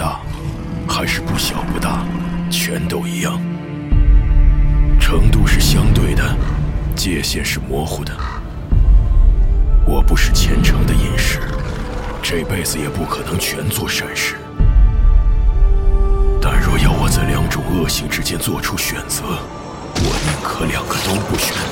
大，还是不小不大，全都一样。程度是相对的，界限是模糊的。我不是虔诚的隐士，这辈子也不可能全做善事。但若要我在两种恶行之间做出选择，我宁可两个都不选。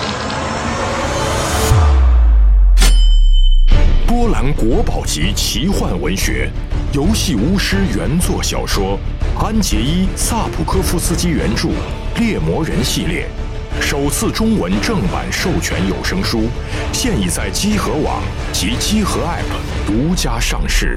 波兰国宝级奇幻文学，游戏巫师原作小说，安杰伊·萨普科夫斯基原著，《猎魔人》系列，首次中文正版授权有声书，现已在积禾网及积禾 App 独家上市。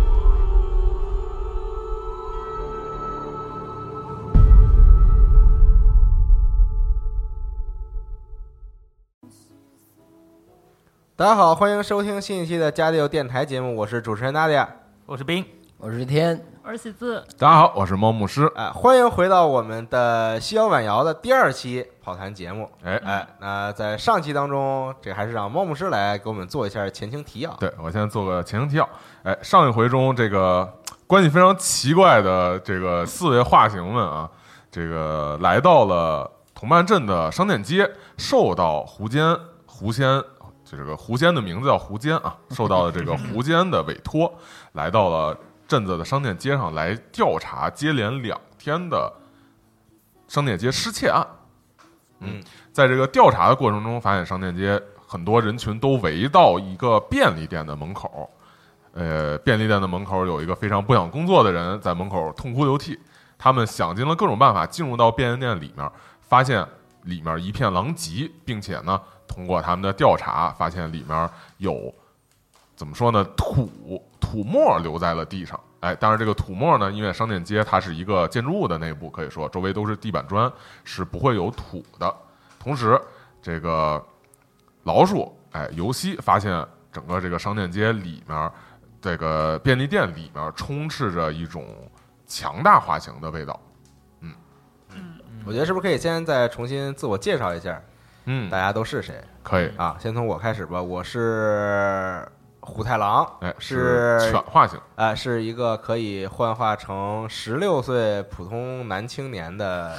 大家好，欢迎收听新一期的加六电台节目，我是主持人娜迪亚， 我是冰， 我是天， 我是喜字。 大家好，我是猫牧师。 欢迎回到我们的西摇晚摇的第二期跑谈节目。那在上期当中，这还是让猫牧师来给我们做一下前情提要。 对，我先做个前情提要。上一回中这个关系非常奇怪的这个4位化形们啊，这个来到了同伴镇的商店街，受到狐仙。这个狐仙的名字叫狐奸啊，受到了这个狐奸的委托，来到了镇子的商店街上来调查接连2天的商店街失窃案。在这个调查的过程中，发现商店街很多人群都围到一个便利店的门口，便利店的门口有一个非常不想工作的人在门口痛哭流涕，他们想尽了各种办法进入到便利店里面，发现里面一片狼藉，并且呢通过他们的调查，发现里面有怎么说呢，土沫留在了地上。当然这个土沫呢，因为商店街它是一个建筑物的内部，可以说周围都是地板砖，是不会有土的。同时，这个老鼠尤西发现整个这个商店街里面，这个便利店里面充斥着一种强大化形的味道。 我觉得是不是可以先再重新自我介绍一下？大家都是谁？ 可以啊，先从我开始吧。我是虎太郎， 是犬化形， 是一个可以幻化成16岁普通男青年的，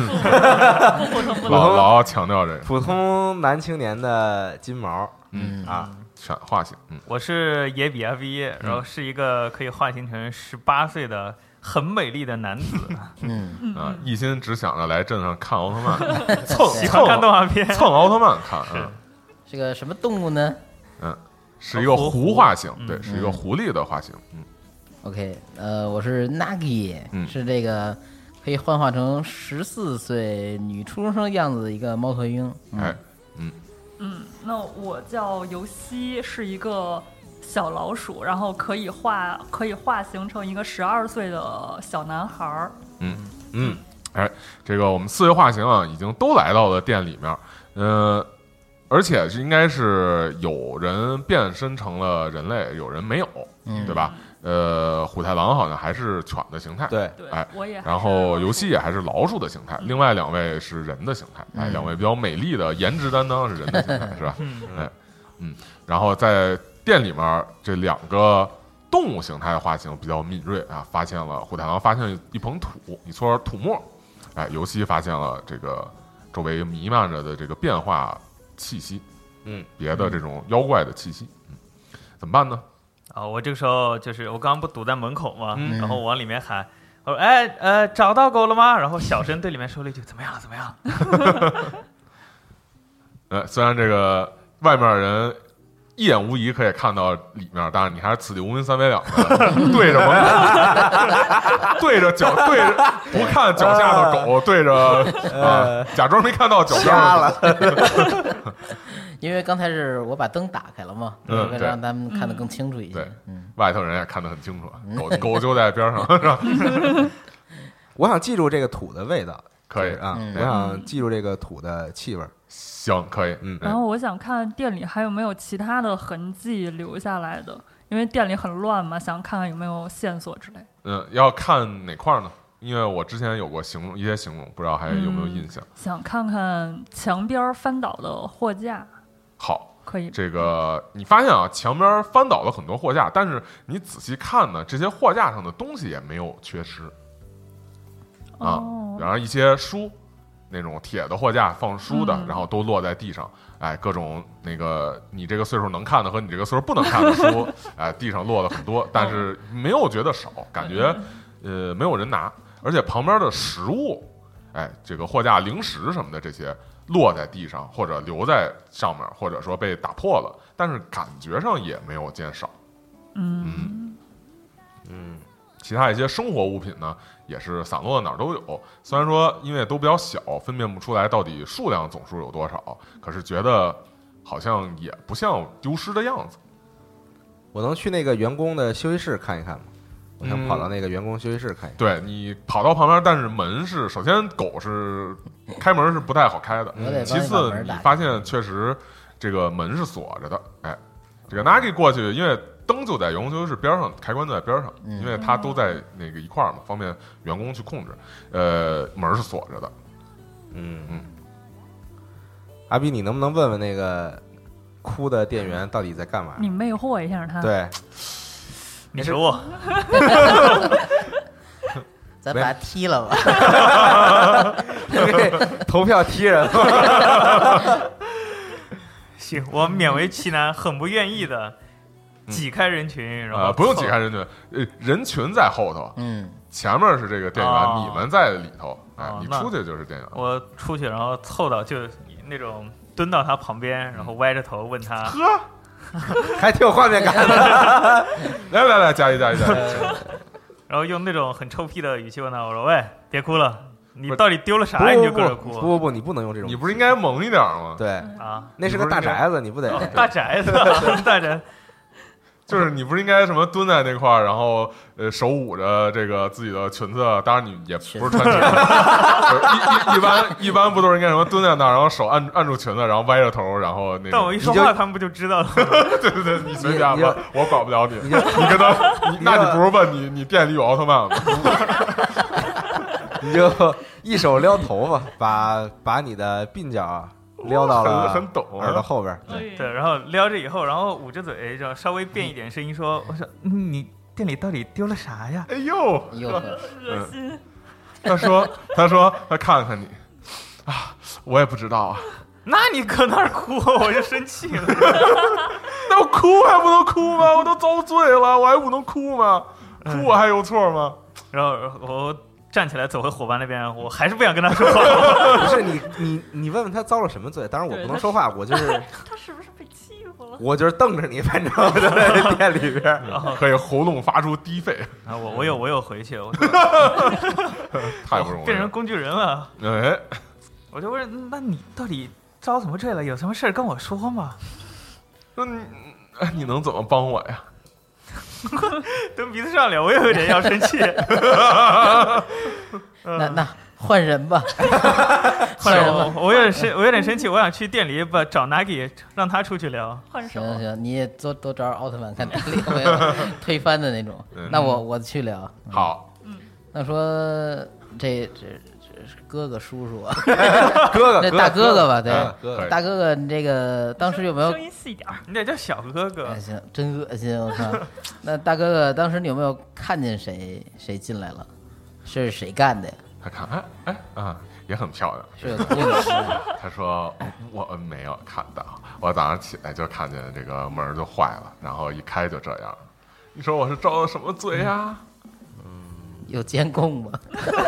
老强调这个普通男青年的金毛， 犬化形。 我是野比 FE，然后是一个可以化形成18岁的很美丽的男子。 一心只想着来镇上看奥特曼， 喜欢看动画片， 蹭奥特曼看。 是个什么动物呢？ 是一个狐化形，对，是一个狐狸的化形。 OK， 我是 Nagi，是这个可以幻化成14岁女初中生样子的一个猫头鹰。 那我叫游西，是一个小老鼠，然后可以化形成一个12岁的小男孩。 这个我们4位化形啊，已经都来到了店里面，而且应该是有人变身成了人类，有人没有，对吧？虎太郎好像还是犬的形态， 对， 我也。 然后游戏也还是老鼠的形态，另外2位是人的形态，2位比较美丽的颜值担当是人的形态，是吧？然后在店里面这2个动物形态的化形比较敏锐啊，发现了虎太郎发现一捧土，一撮土沫，游戏发现了这个周围弥漫着的这个变化气息，别的这种妖怪的气息，怎么办呢？ 我这个时候就是我刚刚不堵在门口嘛，然后往里面喊，我说找到狗了吗？然后小声对里面说了一句怎么样？ 虽然这个外面人一眼无疑可以看到里面，当然你还是此地无银三百两的，对着门口，对着不看脚下的狗，对着假装没看到脚边了。 因为刚才是我把灯打开了嘛，让他们看得更清楚一些。 对，外头人也看得很清楚，狗就在边上，是吧？ 我想记住这个土的味道， 可以啊，我想记住这个土的气味。 行，可以。 然后我想看店里还有没有其他的痕迹留下来的，因为店里很乱嘛，想看看有没有线索之类。 要看哪块呢？因为我之前有过一些形容，不知道还有没有印象。 想看看墙边翻倒的货架。 好， 可以。 这个你发现啊，墙边翻倒了很多货架，但是你仔细看呢，这些货架上的东西也没有缺失啊。然后一些书，那种铁的货架放书的，然后都落在地上。哎，各种那个你这个岁数能看的和你这个岁数不能看的书，哎，地上落了很多，但是没有觉得少，感觉没有人拿，而且旁边的食物，哎，这个货架零食什么的这些落在地上或者留在上面，或者说被打破了，但是感觉上也没有见少。其他一些生活物品呢，也是散落的哪儿都有。虽然说因为都比较小，分辨不出来到底数量总数有多少，可是觉得好像也不像丢失的样子。 我能去那个员工的休息室看一看吗？我想跑到那个员工休息室看一看。 对，你跑到旁边，但是门是首先狗是开门是不太好开的，其次你发现确实这个门是锁着的。哎，这个 Nagi 过去，因为灯就在员工休息室边上，开关就在边上，因为它都在那个一块儿嘛，方便员工去控制。门是锁着的。 阿斌，你能不能问问那个哭的店员到底在干嘛？ 你魅惑一下他。 对， 你说我， 咱把他踢了吧。 投票踢人。 行，我勉为其难，很不愿意的挤开人群，然后不用挤开人群，人群在后头，前面是这个店员，你们在里头，哎，你出去就是店员。 我出去，然后凑到就那种蹲到他旁边，然后歪着头问他， 呵， 还挺有画面感的。 来，加一。 然后用那种很臭屁的语气问他，我说：“喂，别哭了，你到底丢了啥？你就跟着哭？ 不，你不能用这种。 你不是应该萌一点吗？ 对啊， 那是个大宅子，你不得大宅子，大宅。” 就是你不是应该什么蹲在那块儿，然后手捂着这个自己的裙子，当然你也不是穿裙子，一般不都是应该什么蹲在那儿，然后手按住裙子，然后歪着头，然后那个。 但我一说话，他们不就知道了？ 对，你随便吧，我管不了你。你跟他，那你不如问你店里有奥特曼吗？ 你就一手撩头发，把你的鬓角撩到了很懂耳朵后边， 对，然后撩着以后，然后捂着嘴，就稍微变一点声音说：“我说你店里到底丢了啥呀？” 哎呦， 恶心。 他说他看看你啊，我也不知道啊。 那你搁那儿哭，我就生气了。 那我哭还不能哭吗？我都遭罪了，我还不能哭吗？哭我还有错吗？ 然后我站起来走回伙伴那边，我还是不想跟他说话。 不是你问问他遭了什么罪？当然我不能说话，我就是他是不是被欺负了？ 我就是瞪着你，反正我就在店里边， 然后可以喉咙发出低吠。 啊，我有回去，我说太不容易了， 变成工具人了。 哎， 我就问，那你到底遭什么罪了？有什么事跟我说嘛？ 说你能怎么帮我呀？ 蹲鼻子上脸，我也有点要生气。 那换人吧， 换人吧。我有点生气，我想去店里找 Nagi， 让他出去聊。 换手。 行，你也多找奥特曼，看店里有没有推翻的那种。那我去聊。 好， 那说这哥哥叔叔啊， 哥大哥哥吧，对，大哥哥，你这个当时有没有声音细点？ 你得叫小哥哥。 哎，行，真恶心，我靠！那大哥哥当时你有没有看见谁进来了？是谁干的呀？ 他看，也很漂亮， 是个姑娘。 他说我没有看到，我早上起来就看见这个门就坏了，然后一开就这样。你说我是遭了什么罪呀？ 有监控吗？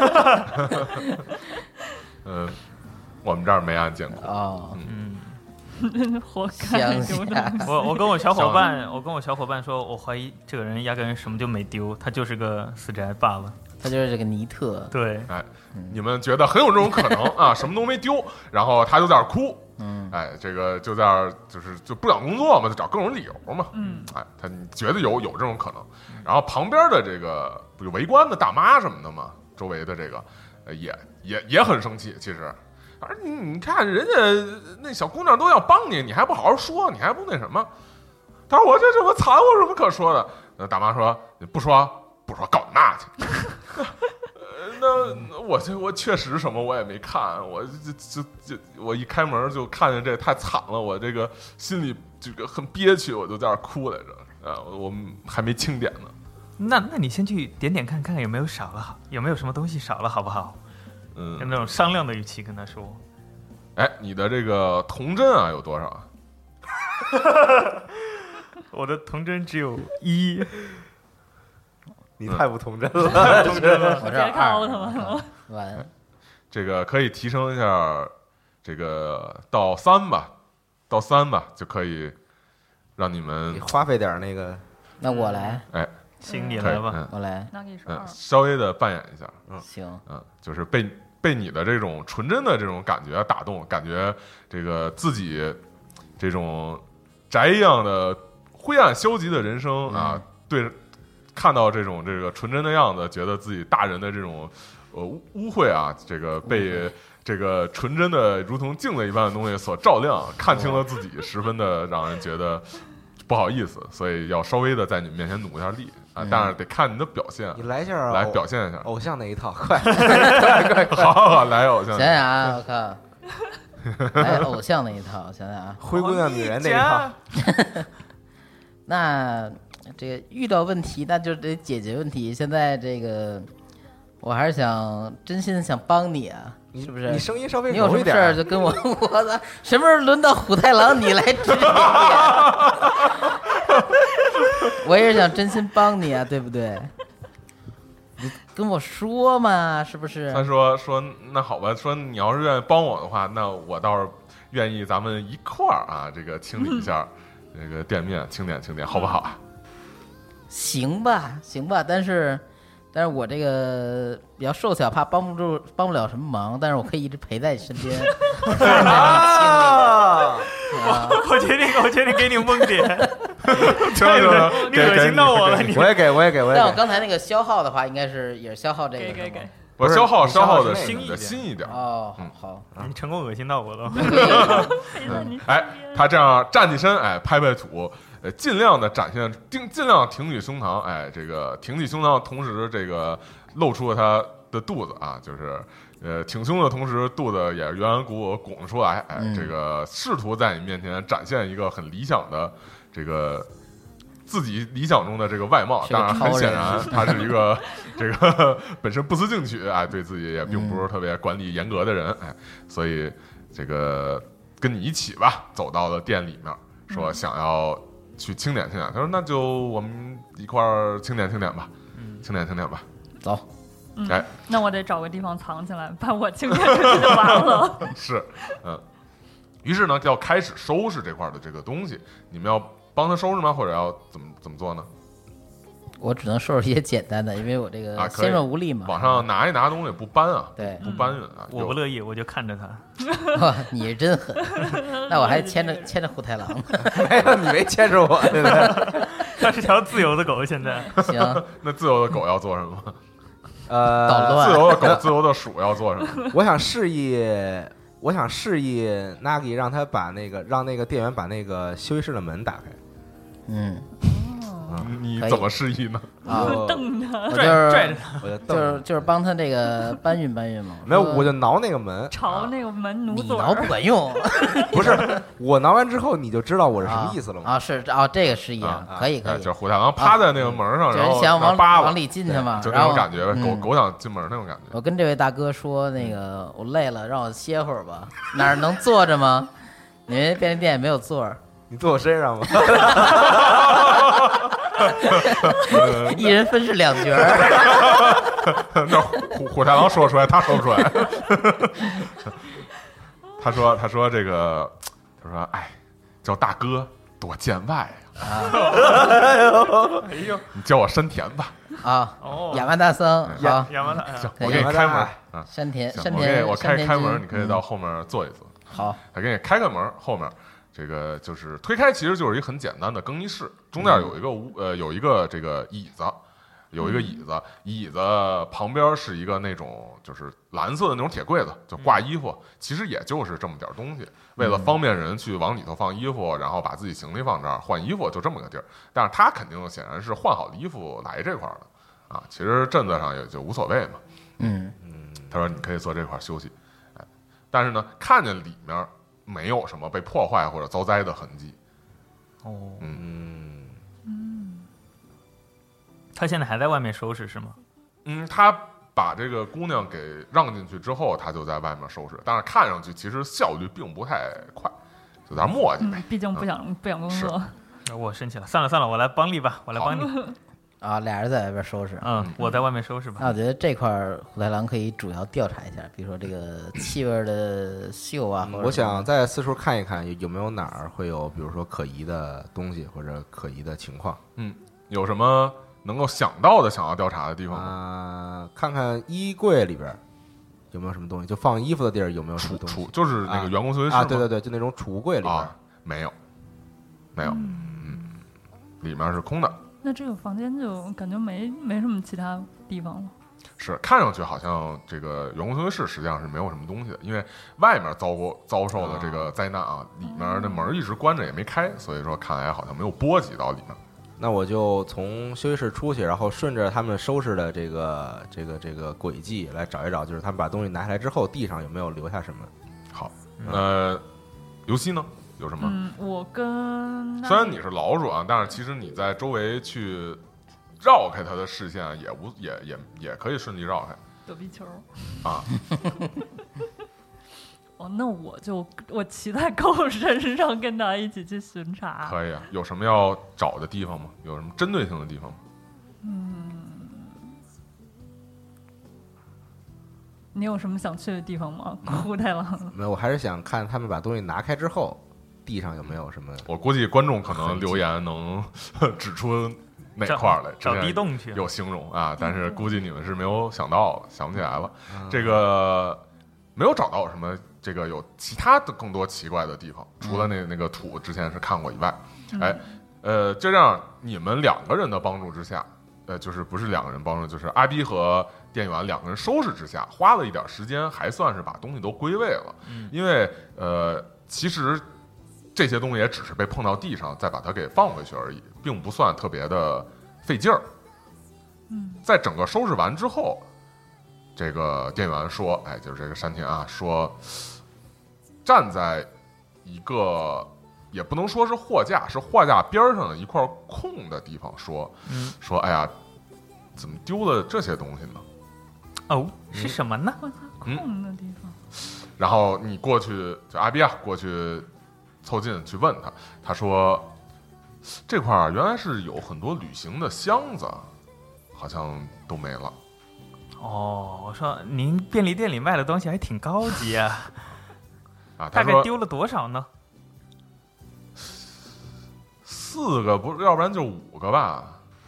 我们这儿没安监控。 哦， 活该。 我跟我小伙伴说，我怀疑这个人压根什么就没丢，他就是个死宅罢了。 他就是这个尼特。 对， 哎，你们觉得很有这种可能啊？什么都没丢，然后他就在那儿哭。哎，这个就在那儿就不想工作嘛，就找各种理由嘛。哎，你觉得有这种可能？然后旁边的这个不是围观的大妈什么的嘛，周围的这个也很生气。其实，而你看人家那小姑娘都要帮你，你还不好好说，你还不那什么？他说我这么惨，我有什么可说的？那大妈说你不说，告你妈去。 那我确实什么我也没看，我我一开门就看见这太惨了，我这个心里这个很憋屈，我就在那哭来着啊，我还没清点呢。 那你先去点看看有没有少了，有没有什么东西少了，好不好？用那种商量的语气跟他说。 哎，你的这个童真啊有多少啊？ 我的童真只有1。 你太不童真了， 童真了。 我这看奥特曼了。 完， 这个可以提升一下，这个到3吧，到3吧就可以让你们你花费点那个。 那我来， 哎， 行，你来吧， 我来， 那可以是2， 稍微的扮演一下， 行， 就是被你的这种纯真的这种感觉打动，感觉这个自己这种宅一样的灰暗消极的人生啊，对，看到这个纯真的样子，觉得自己大人的这种污秽啊，这个被这个纯真的如同镜子一般的东西所照亮，看清了自己，十分的让人觉得不好意思，所以要稍微的在你们面前努一下力啊，但是得看你的表现。 你来一下， 来表现一下偶像那一套，快， 好，来偶像。 想想啊，我靠，来偶像那一套，想想啊， 灰姑娘女人那一套。 那这个遇到问题，那就得解决问题。现在这个，我还是真心想帮你啊，是不是？ 你声音稍微你有什么柔一点事儿就跟我的，什么时候轮到虎太郎你来指点我也是想真心帮你啊，对不对？你跟我说嘛，是不是？ 他说那好吧，说你要是愿意帮我的话，那我倒是愿意咱们一块儿啊，这个清理一下这个店面，清点，好不好啊？ 行吧，但是我这个比较瘦小，怕帮不了什么忙，但是我可以一直陪在你身边。 我决定给你蒙点，你恶心到我了，你我也给。 但我刚才那个消耗的话，应该也是消耗这个。 给。 我消耗的是你的心一点。 哦，好， 你成功恶心到我了。 哎，他这样站起身，哎，拍土。尽量的展现，尽量挺起胸膛，哎，这个挺起胸膛，同时这个露出了他的肚子啊，就是挺胸的同时，肚子也圆圆鼓鼓拱出来，哎，这个试图在你面前展现一个很理想的这个自己理想中的这个外貌，当然很显然他是一个这个本身不思进取，哎，对自己也并不是特别管理严格的人，哎，所以这个跟你一起吧，走到了店里面，说想要去清点。他说：“那就我们一块儿清点吧，清点吧。” 走。 哎， 那我得找个地方藏起来，把我清点出去就完了。 是，于是呢，要开始收拾这块的这个东西。你们要帮他收拾吗？或者要怎么做呢？ 我只能收拾一些简单的，因为我这个纤弱无力嘛。 往上拿一拿东西不搬啊， 对， 不搬运啊。 我不乐意，我就看着他。 你是真狠，那我还牵着虎太郎。 没有，你没牵着我，对不对？ 它是条自由的狗，现在。 行， 那自由的狗要做什么？ 捣乱。 自由的狗、自由的鼠要做什么？ 我想示意 Nagi 让他让那个店员把那个休息室的门打开。 你怎么示意呢？ 瞪他， 拽着他， 就是帮他这个搬运嘛。 没有，我就挠那个门， 朝那个门努嘴。 你挠不管用， 不是我挠完之后你就知道我是什么意思了吗？ 是这个示意啊，可以。 就是虎太郎趴在那个门上，然后想往里进去嘛， 就那种感觉，狗想进门那种感觉。 我跟这位大哥说，那个我累了，让我歇会儿吧。哪儿能坐着吗？你们便利店也没有座儿。 你坐我身上吗？ 一人分饰两角。 那虎太郎说出来，他说不出来。他说这个，他说哎，叫大哥多见外呀。 哎呦， 你叫我山田吧。 亚麻大僧，好， 亚麻大， 我给你开门啊。 山田， 我开门，你可以到后面坐一坐。 好， 他给你开个门，后面。这个就是推开，其实就是一个很简单的更衣室，中间有一个这个椅子，椅子旁边是一个那种就是蓝色的那种铁柜子，就挂衣服，其实也就是这么点东西，为了方便人去往里头放衣服，然后把自己行李放这儿换衣服，就这么个地儿。但是他肯定显然是换好的衣服来这块的啊，其实镇子上也就无所谓嘛。 他说你可以坐这块休息，但是呢，看见里面没有什么被破坏或者遭灾的痕迹。 他现在还在外面收拾是吗？ 他把这个姑娘给让进去之后，他就在外面收拾，但是看上去其实效率并不太快，有点磨叽呗。 毕竟不想工作。 我生气了，算了，我来帮你吧，我来帮你。 啊，俩人在外边收拾。 我在外面收拾吧。 那我觉得这块虎太郎可以主要调查一下，比如说这个气味的嗅啊。 我想再四处看一看，有没有哪儿会有，比如说可疑的东西或者可疑的情况。 有什么能够想到的想要调查的地方吗？看看衣柜里边有没有什么东西，就放衣服的地儿有没有什么东西？ 就是那个员工休息室啊，对，就那种储物柜里边没有，里面是空的。 那这个房间就感觉没什么其他地方了。 是看上去好像这个员工休息室实际上是没有什么东西的，因为外面遭受了这个灾难啊，里面的门一直关着也没开，所以说看来好像没有波及到里面。 那我就从休息室出去，然后顺着他们收拾的这个轨迹来找一找，就是他们把东西拿下来之后，地上有没有留下什么。 好，游戏呢？有什么？ 我跟虽然你是老鼠啊，但是其实你在周围去绕开他的视线，也可以顺利绕开。 躲避球啊。 那我骑在狗身上跟他一起去巡查。 可以啊，有什么要找的地方吗？有什么针对性的地方吗？ 你有什么想去的地方吗？虎太郎？ 没有，我还是想看他们把东西拿开之后，地上有没有什么。 我估计观众可能留言能指出哪块来， 找地洞去有形容啊，但是估计你们是没有想到的，想不起来了。这个没有找到什么。这个有其他的更多奇怪的地方，除了那个土之前是看过以外，这样你们两个人的帮助之下，就是不是两个人帮助，就是阿 B 和店员两个人收拾之下，花了一点时间，还算是把东西都归位了。因为其实这些东西也只是被碰到地上，再把它给放回去而已，并不算特别的费劲儿。在整个收拾完之后，这个店员说：“就是这个山田啊，说。”站在一个也不能说是货架，是货架边上的一块空的地方说，哎呀，怎么丢了这些东西呢？ 是什么呢？ 货架空的地方。 然后你过去，就阿比亚过去凑近去问他，他说这块原来是有很多旅行的箱子，好像都没了。 我说您便利店里卖的东西还挺高级啊。 大概丢了多少呢 ？4个，不是，要不然就5个吧。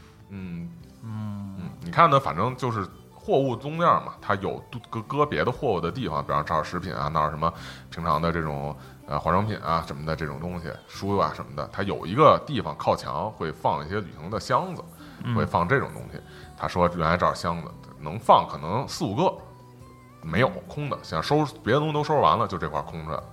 你看呢，反正就是货物中间嘛，它有搁别的货物的地方，比方这儿食品啊，那儿什么平常的这种化妆品啊什么的这种东西，书啊什么的，它有一个地方靠墙会放一些旅行的箱子，会放这种东西。他说原来这儿箱子能放可能4、5个。没有空的，想收拾别的东西都收拾完了，就这块空着。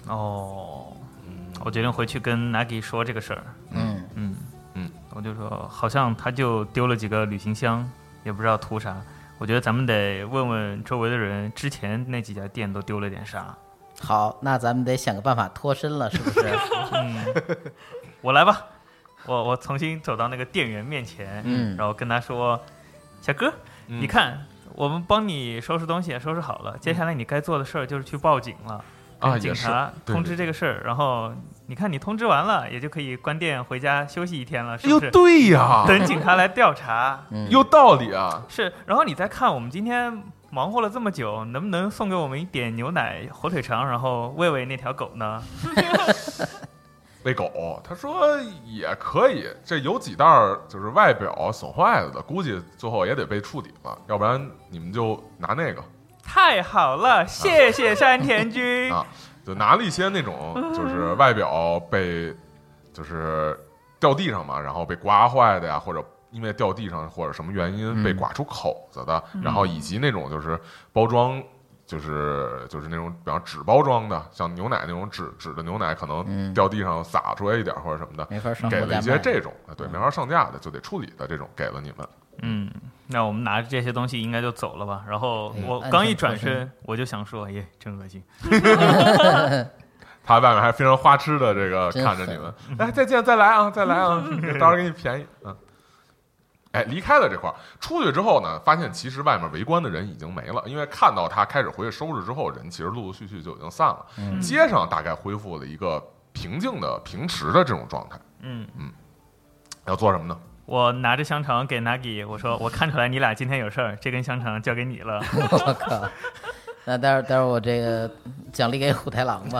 我决定回去跟 Nagi 说这个事儿。我就说好像他就丢了几个旅行箱，也不知道图啥。我觉得咱们得问问周围的人，之前那几家店都丢了点啥。 好，那咱们得想个办法脱身了，是不是？ 我来吧，我重新走到那个店员面前，然后跟他说：“小哥，你看。”我们帮你收拾东西，收拾好了。接下来你该做的事儿就是去报警了，跟警察通知这个事儿。然后你看你通知完了，也就可以关店回家休息1天了，是不是？ 对呀， 等警察来调查， 有道理啊。 是，然后你再看我们今天忙活了这么久，能不能送给我们一点牛奶、火腿肠，然后喂喂那条狗呢？ 喂狗，他说也可以，这有几袋就是外表损坏了的，估计最后也得被处理了，要不然你们就拿那个。 太好了，谢谢山田君啊！就拿了一些那种就是外表被就是掉地上嘛，然后被刮坏的呀，或者因为掉地上或者什么原因被刮出口子的，然后以及那种就是包装。就是那种比方纸包装的，像牛奶那种纸的牛奶，可能掉地上洒出来一点或者什么的， 没法上给了一些这种对没法上架的就得处理的这种给了你们。 那我们拿着这些东西应该就走了吧？然后我刚一转身，我就想说，耶，真恶心。 他外面还非常花痴的这个看着你们，哎，再见，再来啊，再来啊，到时候给你便宜。哎，离开了这块，出去之后呢，发现其实外面围观的人已经没了，因为看到他开始回去收拾之后，人其实陆陆续续就已经散了。街上大概恢复了一个平静的、平时的这种状态。要做什么呢？ 我拿着香肠给 Nagi， 我说我看出来你俩今天有事儿，这根香肠交给你了。 我靠！那待会儿我这个奖励给虎太郎吧。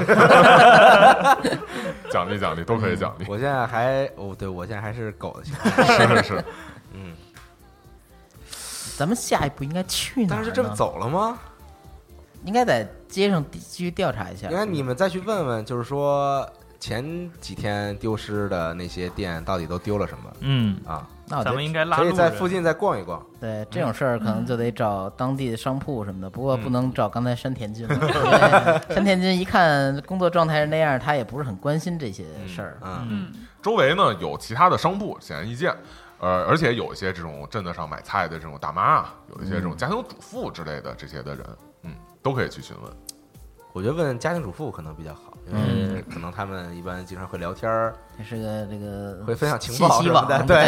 奖励都可以奖励。 我现在还对我现在还是狗的情况。 是。 咱们下一步应该去哪儿呢？ 但是这不走了吗？ 应该在街上继续调查一下。 应该你们再去问问，就是说前几天丢失的那些店到底都丢了什么？ 那咱们应该拉路人可以在附近再逛一逛。 对，这种事儿可能就得找当地的商铺什么的，不过不能找刚才山田君了，因为山田君一看工作状态是那样，他也不是很关心这些事儿。 周围呢有其他的商铺，显而易见。而且有一些这种镇子上买菜的这种大妈啊，有一些这种家庭主妇之类的这些的人，都可以去询问。 我觉得问家庭主妇可能比较好，因为可能他们一般经常会聊天儿， 也是个这个会分享情报什么的。 对，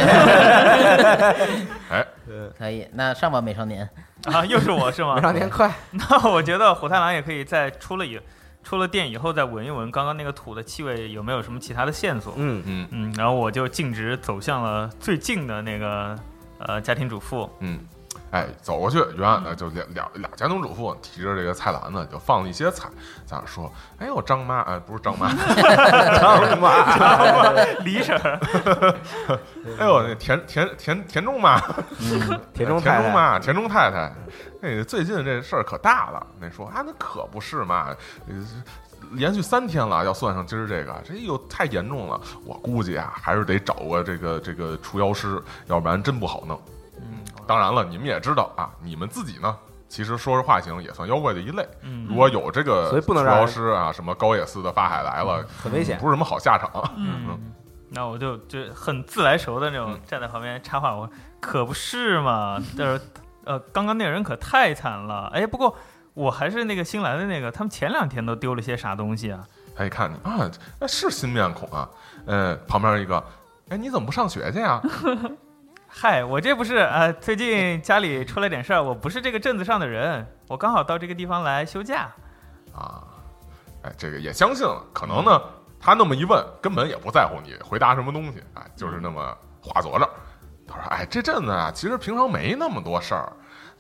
哎， 可以。那上吧，美少年啊，又是我是吗？ 美少年快！ 那我觉得虎太郎也可以在出了店以后再闻一闻刚刚那个土的气味有没有什么其他的线索。然后我就径直走向了最近的那个家庭主妇。 哎，走过去，远的就俩家庭主妇提着这个菜篮子，就放了一些菜，在那说：“哎呦，张妈，不是张妈，张妈， 李婶儿， 哎呦，那田中妈，田中太太，那最近这事儿可大了。那说那可不是嘛，连续3天了，要算上今儿这个太严重了。我估计啊，还是得找个这个除妖师，要不然真不好弄。”当然了，你们也知道啊，你们自己呢，其实说是化形也算妖怪的一类。如果有这个除妖师啊，什么高野寺的发海来了， 很危险， 不是什么好下场。 那我就很自来熟的那种站在旁边插话，我可不是嘛，但是刚刚那个人可太惨了。哎，不过我还是那个新来的那个，他们前2天都丢了些啥东西啊？ 他一看你啊，那是新面孔啊。旁边一个，哎，你怎么不上学去呀？ 嗨，我这不是最近家里出了点事儿，我不是这个镇子上的人，我刚好到这个地方来休假。 哎，这个也相信了，可能呢，他那么一问，根本也不在乎你回答什么东西，哎，就是那么话佐着。他说：“哎，这阵子啊，其实平常没那么多事儿，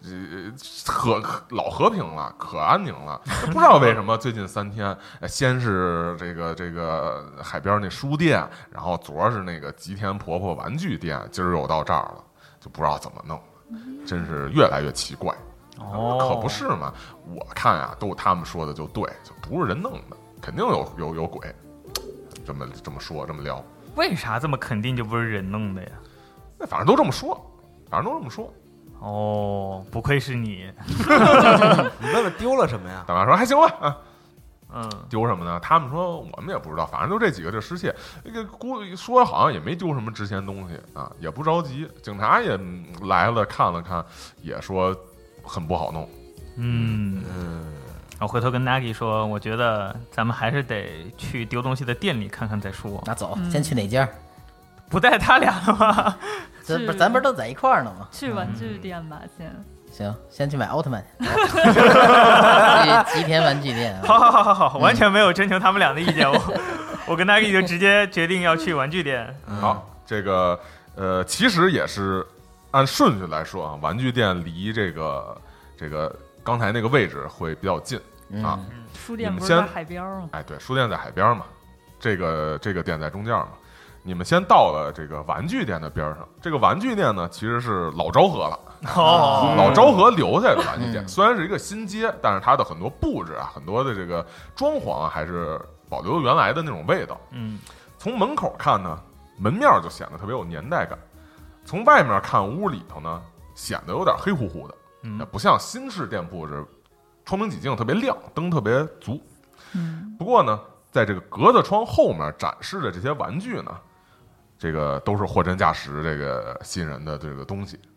老和平了，可安宁了。不知道为什么最近3天，先是这个海边那书店，然后昨儿是那个吉田婆婆玩具店，今儿又到这儿了，就不知道怎么弄，真是越来越奇怪。可不是嘛？我看啊，都他们说的就对，就不是人弄的，肯定有鬼。这么说，这么聊， 为啥这么肯定就不是人弄的呀？ 那反正都这么说。” 不愧是你。 你问问丢了什么呀？ 大妈说还行吧啊，丢什么呢？他们说我们也不知道，反正就这几个这失窃，那个说好像也没丢什么值钱东西啊，也不着急。警察也来了看了看，也说很不好弄。 我回头跟 Nagi 说，我觉得咱们还是得去丢东西的店里看看再说。 那走，先去哪家？ 不带他俩了吗？ 咱不是都在一块儿呢吗？ 去玩具店吧， 行，先去买奥特曼去。吉田玩具店。 好，完全没有征求他们俩的意见，我跟 Nagi 就直接决定要去玩具店。 好，这个其实也是按顺序来说啊，玩具店离这个刚才那个位置会比较近啊。 书店不是在海边吗？ 哎，对，书店在海边嘛，这个店在中间嘛。你们先到了这个玩具店的边上，这个玩具店呢其实是老昭和了。老昭和留下的玩具店，虽然是一个新街，但是它的很多布置啊，很多的这个装潢啊，还是保留原来的那种味道。从门口看呢，门面就显得特别有年代感；从外面看屋里头呢，显得有点黑乎乎的，不像新式店布置窗明几净，特别亮，灯特别足。不过呢，在这个格子窗后面展示的这些玩具呢，这个都是货真价实，这个吸引人的这个东西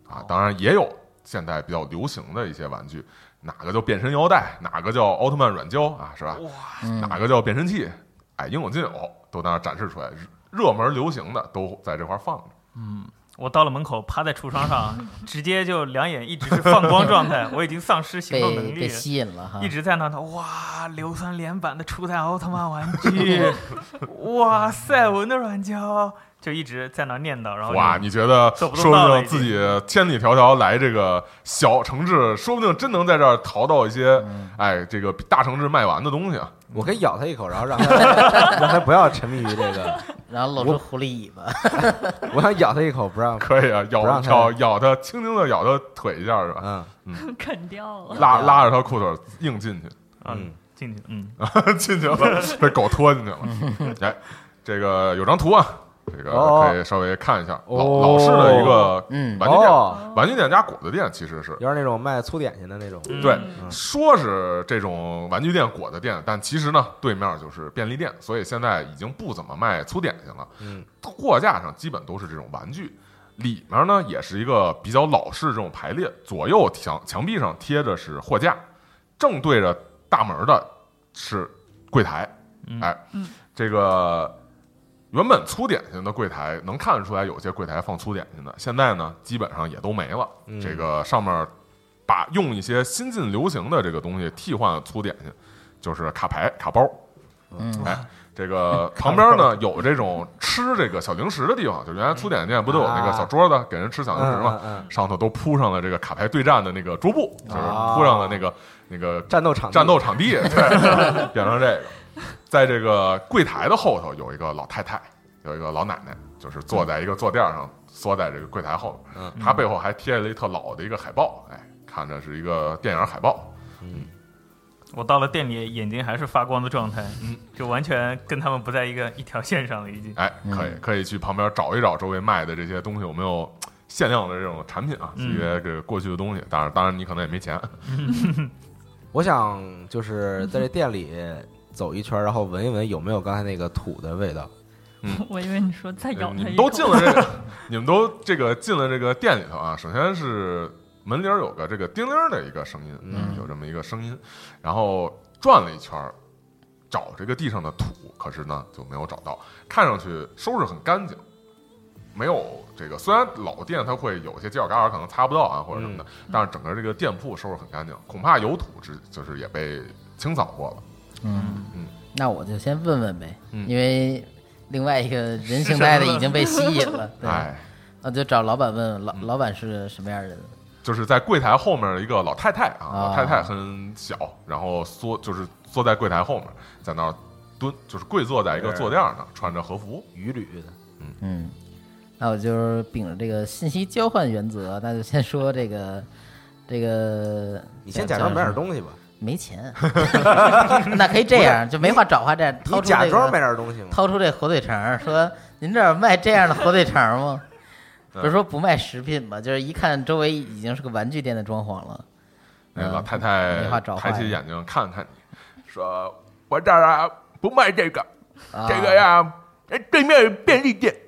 啊，当然也有现在比较流行的一些玩具，哪个叫变身腰带，哪个叫奥特曼软胶啊，是吧？哪个叫变身器，哎，应有尽有，都在那展示出来，热门流行的都在这块放着。 我到了门口，趴在橱窗上，直接就两眼一直是放光状态，我已经丧失行动能力了， 被吸引了哈， 一直在那头哇，硫酸连版的初代奥特曼玩具，哇，赛文的软胶，就一直在那念叨，然后哇，你觉得说不定自己千里迢迢来这个小城市，说不定真能在这儿淘到一些，哎，这个大城市卖完的东西啊！ 我可以咬他一口，然后让他不要沉迷于这个， 然后露出狐狸尾巴。 我想咬他一口，不让。 可以啊，咬他，轻轻的咬他腿一下是吧？ 啃掉了， 拉着他裤腿硬进去， 进去， 进去了，被狗拖进去了。哎，这个有张图啊。这个可以稍微看一下，老式的一个玩具店，玩具店加果子店，其实是有点那种卖粗点心的那种。 对，说是这种玩具店、果子店，但其实呢，对面就是便利店，所以现在已经不怎么卖粗点心了。货架上基本都是这种玩具，里面呢也是一个比较老式这种排列，左右墙壁上贴着是货架，正对着大门的是柜台。哎，这个。原本粗点心的柜台能看得出来，有些柜台放粗点心的，现在呢基本上也都没了。这个上面用一些新晋流行的这个东西替换了粗点心，就是卡牌、卡包。哎，这个旁边呢有这种吃这个小零食的地方，就原来粗点心店不都有那个小桌子给人吃小零食吗？上头都铺上了这个卡牌对战的那个桌布，就是铺上了那个战斗场地，对，变成这个。在这个柜台的后头有一个老太太，有一个老奶奶，就是坐在一个坐垫上，缩在这个柜台后面。她背后还贴了一特老的一个海报，哎，看着是一个电影海报。 我到了店里，眼睛还是发光的状态，就完全跟他们不在一条线上了，已经。 哎，可以去旁边找一找周围卖的这些东西有没有限量的这种产品啊，一些这个过去的东西。当然你可能也没钱。 我想就是在这店里走一圈，然后闻一闻有没有刚才那个土的味道。 我以为你说再咬他一口。 你们都进了这个，你们都进了这个店里头啊。首先是门铃有个这个叮铃的一个声音，有这么一个声音，然后转了一圈，找这个地上的土，可是呢就没有找到。看上去收拾很干净，没有这个。虽然老店它会有些犄角旮旯可能擦不到啊或者什么的，但是整个这个店铺收拾很干净，恐怕有土就是也被清扫过了。 那我就先问问呗，因为另外一个人形态的已经被吸引了，对，那就找老板问问，老板是什么样的人？ 就是在柜台后面的一个老太太啊，老太太很小，然后就是坐在柜台后面，在那儿蹲，就是跪坐在一个坐垫上，穿着和服， 鱼吕的， 那我就是秉着这个信息交换原则，那就先说这个， 你先假装买点东西吧。 没钱，那可以这样，就没话找话这样， 你假装买点东西吗？ 掏出这火腿肠，说您这儿卖这样的火腿肠吗？不是说不卖食品吗？就是一看周围已经是个玩具店的装潢了。 那老太太抬起眼睛看看你，说：“我这儿啊不卖这个，这个呀对面便利店。”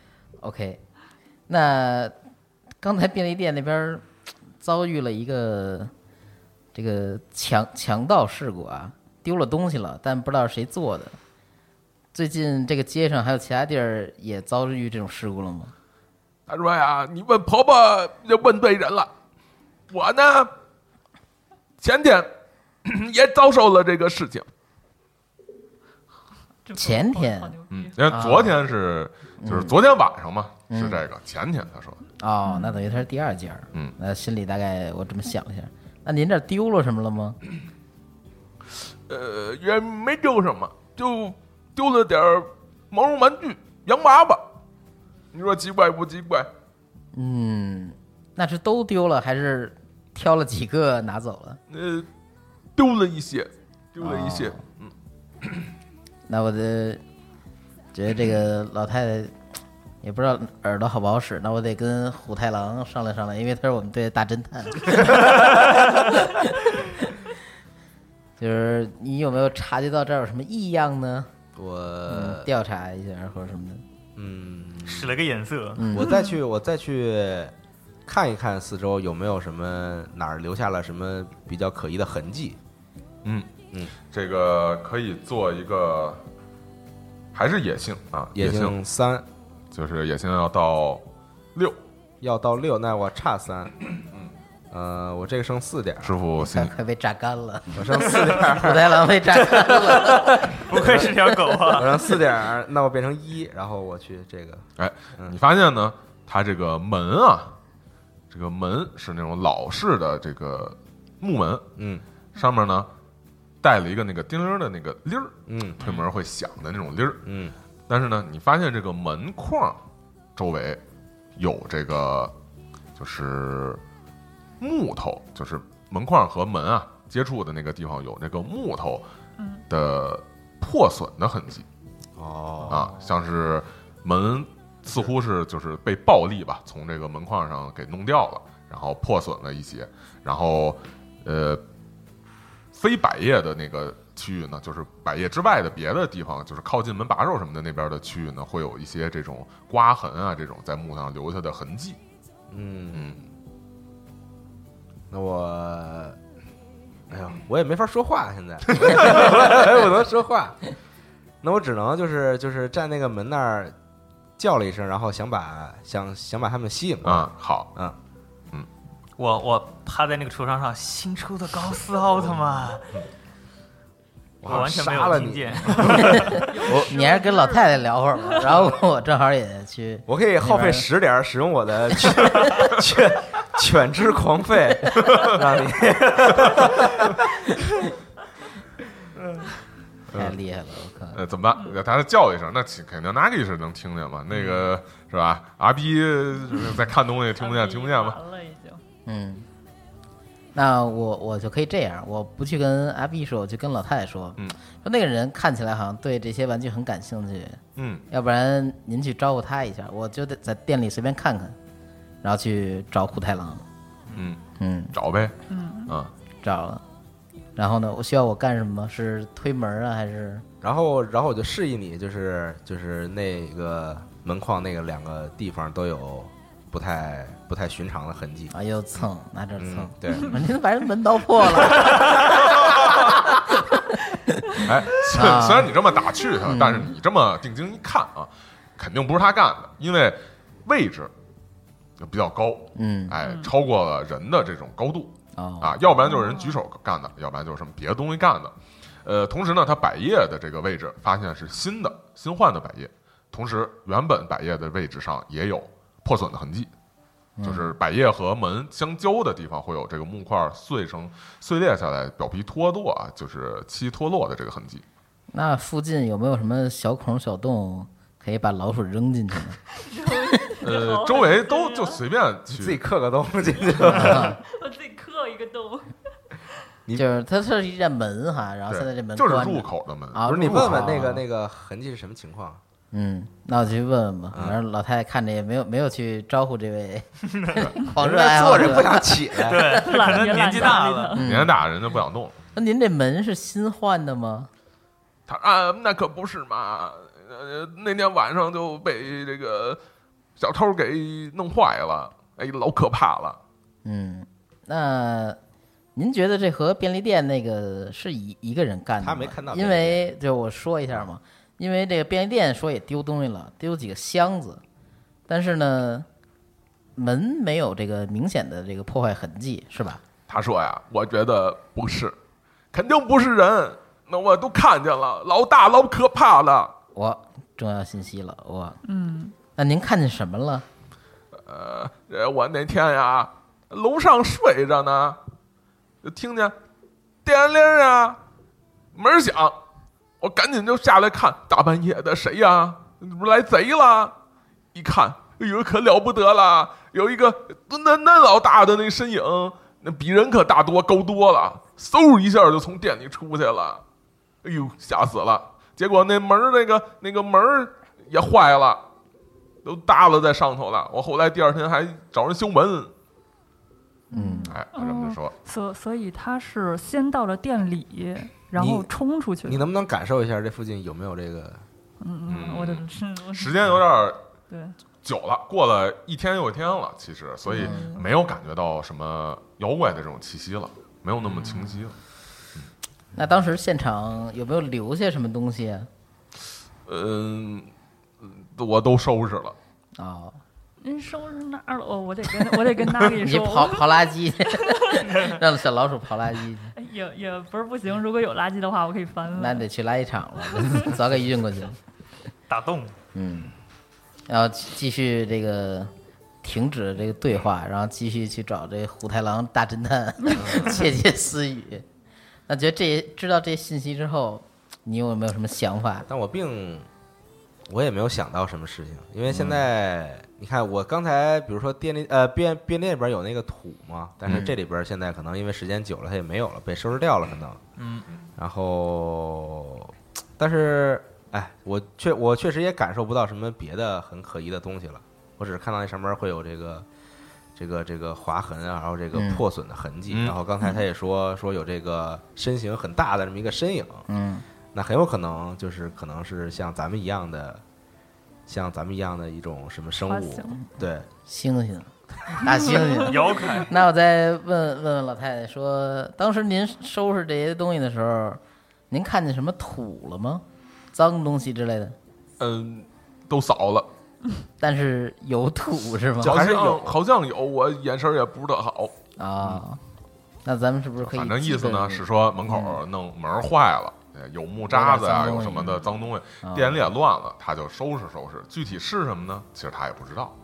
OK， 那刚才便利店那边遭遇了一个这个强盗事故啊，丢了东西了，但不知道是谁做的。最近这个街上还有其他地儿也遭遇这种事故了吗？ 他说呀，你问婆婆就问对人了。我呢，前天也遭受了这个事情。 前天， 因为昨天就是昨天晚上嘛，是这个前天他说的。 哦，那等于他是第二件。那心里大概我这么想一下。那您这丢了什么了吗？ 也没丢什么，就丢了点毛绒玩具、洋娃娃。你说奇怪不奇怪？ 那是都丢了，还是挑了几个拿走了？ 丢了一些。 那我觉得这个老太太也不知道耳朵好不好使，那我得跟虎太郎商量商量，因为他是我们队的大侦探。就是你有没有察觉到这儿有什么异样呢？ 我调查一下或者什么的。 使了个眼色。 我再去看一看四周有没有什么哪儿留下了什么比较可疑的痕迹。 这个可以做一个，还是野性啊？ 野性3， 就是野性要到6， 要到6，那我差3。我这个剩4点， 师傅快被榨干了， 我剩4点， 虎太郎被榨干了， 不愧是条狗啊！ 我剩4点，那我变成1，然后我去这个。 你发现呢？它这个门啊，这个门是那种老式的这个木门，上面呢带了一个那个叮铃的那个铃儿，推门会响的那种铃儿，但是呢，你发现这个门框周围有这个就是木头，就是门框和门啊接触的那个地方有这个木头的破损的痕迹，像是门似乎是就是被暴力吧从这个门框上给弄掉了，然后破损了一些，然后非百叶的那个区域呢，就是百叶之外的别的地方，就是靠近门把手什么的那边的区域呢，会有一些这种刮痕啊，这种在木上留下的痕迹。 那我也没法说话，现在我不能说话，那我只能就是站那个门那儿叫了一声，然后想把他们吸引过来。 好， 我趴在那个橱窗上，新出的高斯奥特曼，我完全没有听见。 你还是跟老太太聊会儿吧，然后我正好也去。 我可以耗费10点，使用我的犬之狂吠，让你太厉害了，我靠！ 怎么办？大家叫一声，那肯定 Nagi 是能听见嘛？那个是吧？阿 B 在看东西，听不见吗？ 完了已经。 那我就可以这样，我不去跟阿 B 说，我就跟老太太说，说那个人看起来好像对这些玩具很感兴趣，要不然您去招呼他一下，我就得在店里随便看看，然后去找虎太郎。 找呗。 找了。然后呢，我需要我干什么？是推门啊，还是？ 然后我就示意你，就是那个门框那个2个地方都有不太寻常的痕迹啊，又蹭，拿这蹭， 对， 您把人门刀破了。 虽然你这么打趣他，但是你这么定睛一看啊，肯定不是他干的，因为位置比较高，超过了人的这种高度。要不然就是人举手干的，要不然就是什么别的东西干的。同时呢，它百叶的这个位置发现是新换的百叶，同时原本百叶的位置上也有破损的痕迹，就是百叶和门相交的地方会有这个木块碎裂下来，表皮脱落啊，就是漆脱落的这个痕迹。 那附近有没有什么小孔小洞可以把老鼠扔进去呢？ 周围都就随便去自己刻个洞进去。 我自己刻一个洞。 就是它是一扇门哈，然后现在这门就是入口的门啊。 不是你问问那个痕迹是什么情况？ 那我去问问吧。反正老太太看着也没有去招呼这位狂热爱好者，坐着不想起来。对，可能年纪大了， 年纪大人就不想动。 那您这门是新换的吗？ 那可不是嘛。那天晚上就被这个小偷给弄坏了，老可怕了。 那您觉得这和便利店那个是一个人干的吗？ 他没看到， 因为就我说一下嘛，因为这个便利店说也丢东西了，丢几个箱子，但是呢，门没有这个明显的这个破坏痕迹，是吧？ 他说呀，我觉得不是，肯定不是人，那我都看见了，老大老可怕了。 重要信息了，那您看见什么了？ 我那天呀，楼上睡着呢，就听见电铃啊，门响，我赶紧就下来看，大半夜的谁呀？不来贼了？一看，哎呦，可了不得了，有一个那老大的那身影，那比人可大多高多了，嗖一下就从店里出去了，哎呦，吓死了！结果那门那个门也坏了，都耷拉在上头了。我后来第2天还找人修门。这么说。 所以他是先到了店里，然后冲出去。 你能不能感受一下这附近有没有这个？ 我的时间有点对久了，过了一天又一天了，其实所以没有感觉到什么妖怪的这种气息了，没有那么清晰了。 那当时现场有没有留下什么东西啊？ 我都收拾了。 哦， 您收拾哪儿了？我得跟大力你说， 刨垃圾，让小老鼠刨垃圾去。 也不是不行，如果有垃圾的话，我可以翻了。 那得去垃圾场了，早给运过去了。 打洞。 然后继续这个停止这个对话，然后继续去找这个虎太郎大侦探窃窃私语。那觉得知道这些信息之后，你有没有什么想法？ 但我也没有想到什么事情，因为现在你看，我刚才比如说便利店里边有那个土嘛，但是这里边现在可能因为时间久了，它也没有了，被收拾掉了可能。然后，但是我确实也感受不到什么别的很可疑的东西了，我只是看到那上面会有这个划痕啊，然后这个破损的痕迹。然后刚才他也说有这个身形很大的这么一个身影。那很有可能可能是像咱们一样的一种什么生物，对， 猩猩，大猩猩， 妖怪。 那我再问老太太说，当时您收拾这些东西的时候，您看见什么土了吗？脏东西之类的？ 都扫了， 但是有土是吗？ 好像有，我眼神也不是特好啊。那咱们是不是可以？ 反正意思呢是说门口弄门坏了。有木渣子啊，有什么的脏东西，店里也乱了，他就收拾收拾。具体是什么呢？其实他也不知道。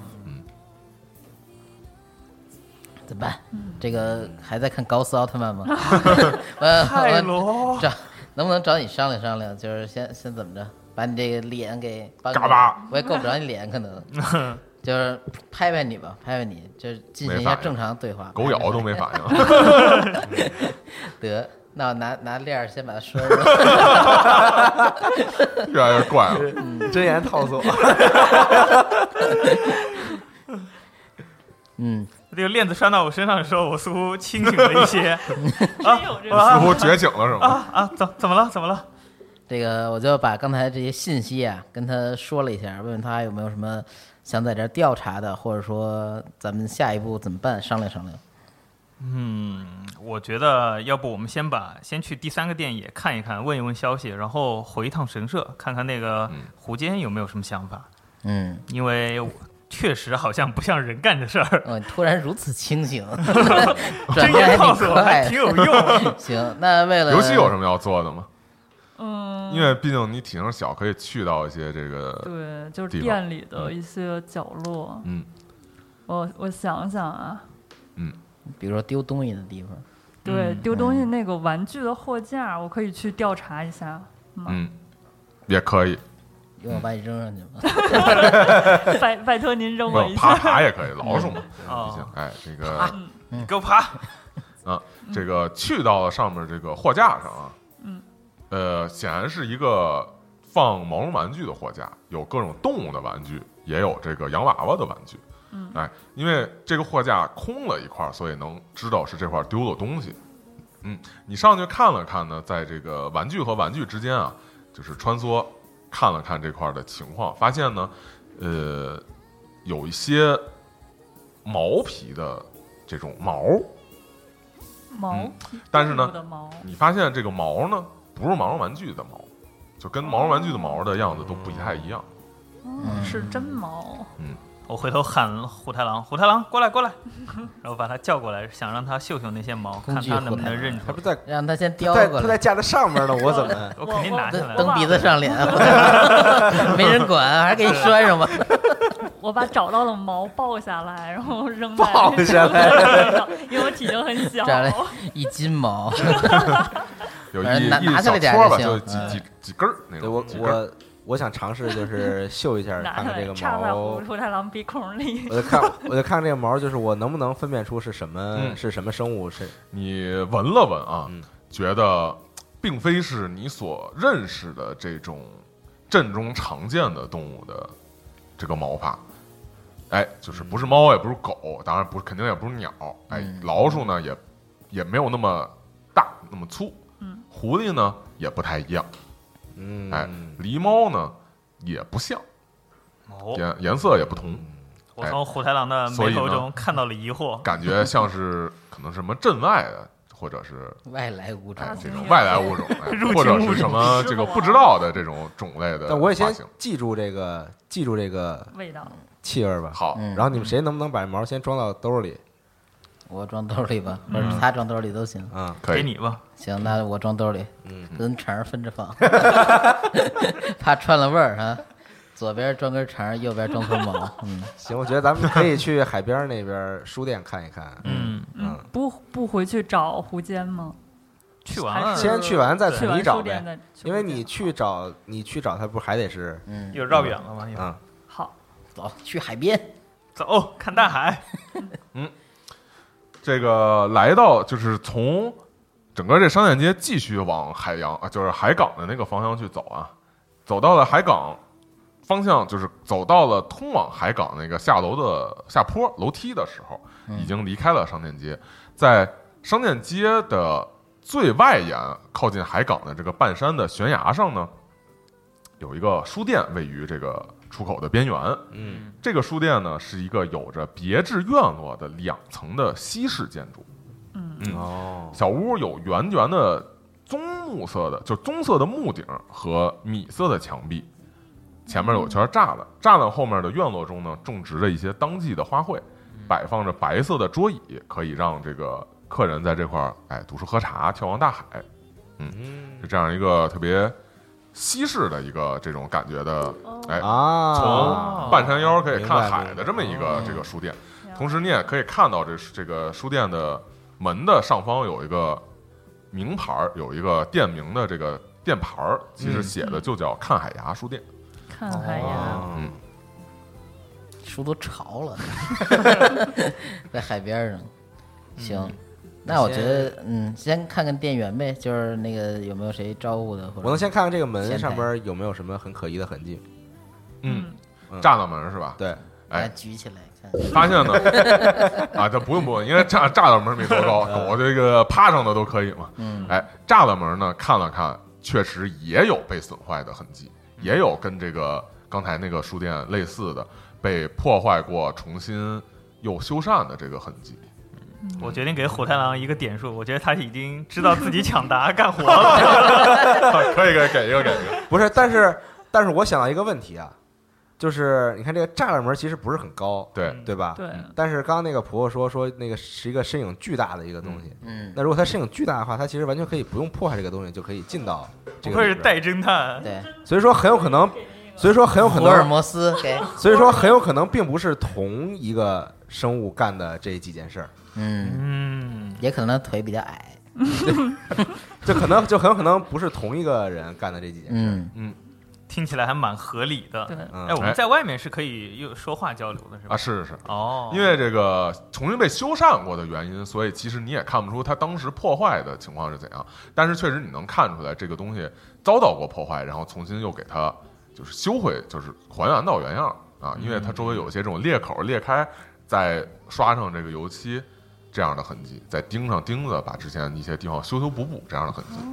怎么办？这个还在看高斯奥特曼吗？ 泰罗， 能不能找你商量商量？就是先怎么着，把你这个脸给嘎巴， 我也够不着你脸，可能就是拍拍你吧，拍拍你，就是进行一下正常对话。 狗咬都没反应。 得。那我拿链儿先把它拴上， 越来越怪了。 真言套索。 这个链子拴到我身上的时候，我似乎清醒了一些。 似乎觉醒了是吗？ 怎么了？ 这个我就把刚才这些信息啊跟他说了一下，问问他有没有什么想在这儿调查的，或者说咱们下一步怎么办，商量商量。 我觉得要不我们先去第3个店也看一看，问一问消息，然后回一趟神社，看看那个狐奸有没有什么想法。因为确实好像不像人干的事儿。 突然如此清醒， 这也告诉我还挺有用。 行，那为了游戏有什么要做的吗？因为毕竟你体型小，可以去到一些这个对，就是店里的一些角落。我想想啊。 比如说丢东西的地方， 对，丢东西那个玩具的货架，我可以去调查一下。 也可以。 用我把你扔上去吗？ 拜托您扔我一下。 爬也可以，老鼠嘛。行，这个你给我爬。 这个去到了上面这个货架上啊，显然是一个放毛绒玩具的货架，有各种动物的玩具，也有这个洋娃娃的玩具。因为这个货架空了一块，所以能知道是这块丢了东西。你上去看了看呢，在这个玩具和玩具之间啊，就是穿梭看了看这块的情况，发现呢，有一些毛皮的这种毛，但是呢，你发现这个毛呢，不是毛绒玩具的毛，就跟毛绒玩具的毛的样子都不太一样。 是真毛。 我回头喊虎太郎，虎太郎过来，然后把他叫过来，想让他嗅嗅那些毛，看他能不能认出来。 他不在， 让他先叼过来。 他在架在上面呢，我怎么？ 我肯定拿下来。 蹬鼻子上脸，没人管，还是给你拴上吧。 我把找到的毛抱下来，然后扔在抱下来， 因为我体型很小， 摘了1斤毛， 有拿下来点吧，就几根儿那种。 我想尝试就是嗅一下，看看这个插在毛。 虎太郎鼻孔里。 我就看这个毛，就是我能不能分辨出是什么生物？是你闻了闻啊，觉得并非是你所认识的这种镇中常见的动物的这个毛发。就是不是猫，也不是狗，当然不是，肯定也不是鸟。老鼠呢也没有那么大那么粗。狐狸呢也不太一样。狸猫呢也不像。 颜色也不同。 我从虎太郎的眉头中看到了疑惑， 感觉像是可能什么镇外的，或者是外来物种， 这种外来物种，或者是什么这个不知道的这种种类的。 但我也先记住这个味道气味吧。 好， 然后你们谁能不能把毛先装到兜里？ 我装兜里吧，或者他装兜里都行。 可以， 给你吧。 行，那我装兜里，跟肠分着放，怕串了味儿啊。左边装根肠，右边装头毛。 行，我觉得咱们可以去海边那边书店看一看。 不回去找胡坚吗？ 去完了， 先去完再统一找呗。因为你去找他，不还得是又绕远了吗？ 好， 走去海边， 走看大海。 这个来到就是从整个这商店街继续往海洋啊，就是海港的那个方向去走啊，走到了海港。方向就是走到了通往海港那个下楼的下坡楼梯的时候，已经离开了商店街。在商店街的最外沿，靠近海港的这个半山的悬崖上呢，有一个书店位于这个出口的边缘。这个书店呢是一个有着别致院落的2层的西式建筑。小屋有圆圆的棕色的木顶和米色的墙壁。前面有圈栅栏，栅栏后面的院落中呢，种植着一些当季的花卉，摆放着白色的桌椅，可以让这个客人在这块儿读书喝茶、眺望大海。是这样一个特别西式的一个这种感觉的，从半山腰可以看海的这么一个这个书店。同时你也可以看到这个书店的门的上方有一个名牌，有一个店名的这个店牌，其实写的就叫看海崖书店。 看海呀， 书都潮了，在海边上。行，那我觉得，先看看店员呗，就是那个有没有谁招呼的，或者我能先看看这个门上边有没有什么很可疑的痕迹。 栅栏门是吧？ 对， 举起来看。 发现呢，这不用，因为栅栏门没多高，我这个趴上的都可以嘛。栅栏门呢看了看，确实也有被损坏的痕迹。也有跟这个刚才那个书店类似的被破坏过、重新又修缮的这个痕迹。 我决定给虎太郎一个点数，我觉得他已经知道自己抢答干活了。 可以给一个。 不是，但是我想到一个问题啊，就是你看这个栅栏门其实不是很高，对吧？ 对。 但是刚刚那个婆婆说那个是一个身影巨大的一个东西。那如果它身影巨大的话，它其实完全可以不用破坏这个东西就可以进到这个。 不愧是代侦探。 对。 所以说很有可能福尔摩斯给。 所以说很有可能并不是同一个生物干的这几件事儿。 也可能腿比较矮。 就很有可能不是同一个人干的这几件事。 听起来还蛮合理的。 对， 我们在外面是可以又说话交流的，是吧？ 是。因为这个重新被修缮过的原因，所以其实你也看不出它当时破坏的情况是怎样。但是确实你能看出来，这个东西遭到过破坏，然后重新又给它就是修回，就是还原到原样啊。因为它周围有一些这种裂口裂开，再刷上这个油漆这样的痕迹，再钉上钉子，把之前一些地方修补这样的痕迹。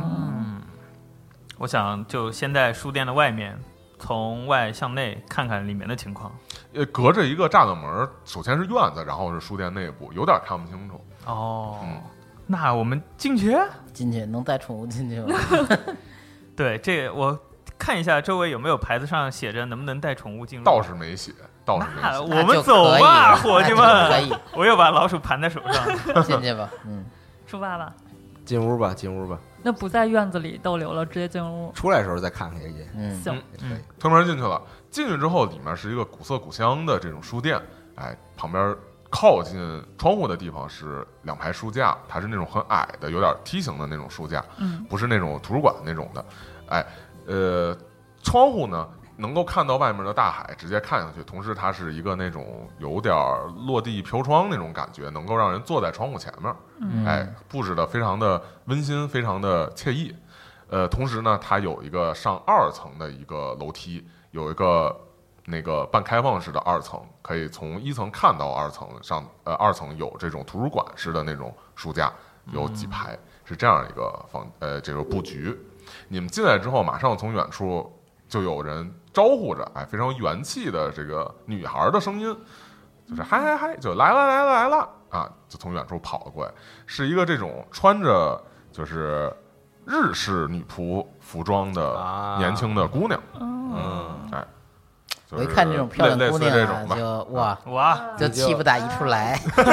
我想就先在书店的外面，从外向内看看里面的情况。 隔着一个栅栏门，首先是院子，然后是书店内部，有点看不清楚。 那我们进去能带宠物进去吗？ 对，这我看一下周围有没有牌子上写着能不能带宠物进入。 倒是没写。 那我们走吧，伙计们！ 可以， 我又把老鼠盘在手上。 进去吧。 猪爸爸， 进屋吧。 那不在院子里逗留了，直接进屋。 出来的时候再看看也行。 推门进去了，进去之后里面是一个古色古香的这种书店。旁边靠近窗户的地方是2排书架，它是那种很矮的，有点梯形的那种书架，不是那种图书馆那种的。窗户呢能够看到外面的大海，直接看下去。同时它是一个那种有点落地飘窗那种感觉，能够让人坐在窗户前面。布置的非常的温馨，非常的惬意。同时呢，它有一个上2层的一个楼梯，有一个那个半开放式的2层，可以从1层看到2层上。2层有这种图书馆式的那种书架，有几排，是这样一个这个布局。你们进来之后，马上从远处就有人招呼着，哎，非常元气的这个女孩的声音，就是嗨嗨嗨，就来了啊，就从远处跑了过来，是一个这种穿着就是日式女仆服装的年轻的姑娘，哎。 我一看这种漂亮姑娘啊，就哇，就气不打一处来，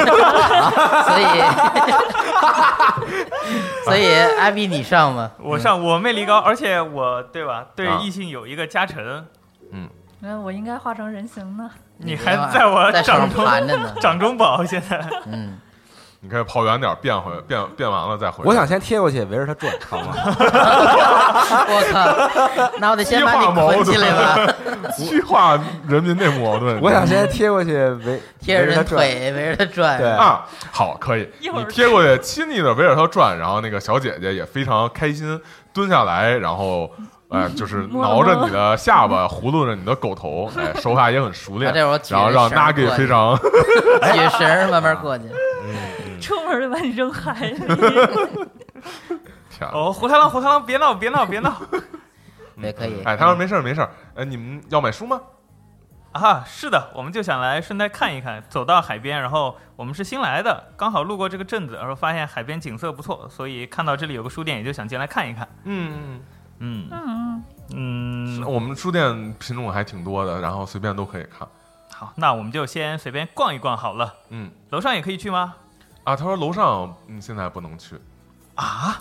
所以阿比你上吗？ 我上，我魅力高，而且我对吧，对异性有一个加成。 那我应该化成人形呢？ 你还在我掌中盘着呢， 掌中宝现在。 你可以跑远点，变完了再回。 我想先贴过去，围着他转，好吗？ 我靠，那我得先把你捆起来吧。 激化人民内矛盾。 我想先贴过去， 贴着人腿，围着他转。 对啊，好，可以。你贴过去，亲昵的围着他转，然后那个小姐姐也非常开心，蹲下来，然后。就是挠着你的下巴，葫芦着你的狗头，哎，手法也很熟练。然后让 Nagi 非常举绳慢慢过去， 出门就把你扔海里。 哦，虎太郎，别闹！ 也可以。 哎，他说没事。哎，你们要买书吗？ 啊，是的，我们就想来顺带看一看。走到海边，然后我们是新来的，刚好路过这个镇子，然后发现海边景色不错，所以看到这里有个书店，也就想进来看一看。 我们书店品种还挺多的，然后随便都可以看。 好，那我们就先随便逛一逛好了。楼上也可以去吗？ 啊，他说楼上现在不能去。 啊？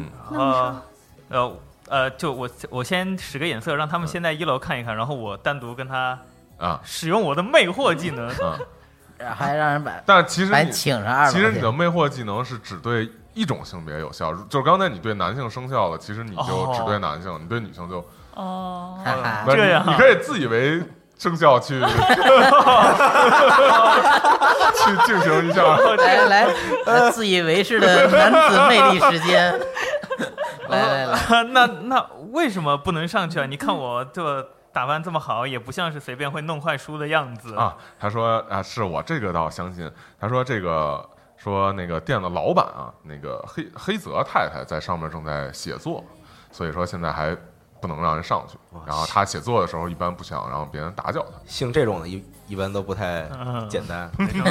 就我先使个眼色，让他们先在1楼看一看，然后我单独跟他使用我的魅惑技能。 还让人把， 但其实你请上2楼。 其实你的魅惑技能是只对一种性别有效，就是刚才你对男性生效了，其实你就只对男性，你对女性就这样， 你可以自以为生效去进行一下。 来，自以为是的男子魅力时间。来， 那为什么不能上去啊？你看我这打扮这么好，也不像是随便会弄坏书的样子啊。他说啊，是我这个倒相信。他说这个。说那个店的老板啊，那个黑泽太太在上面正在写作，所以说现在还不能让人上去。然后他写作的时候一般不想让别人打搅他。 姓这种的一般都不太简单。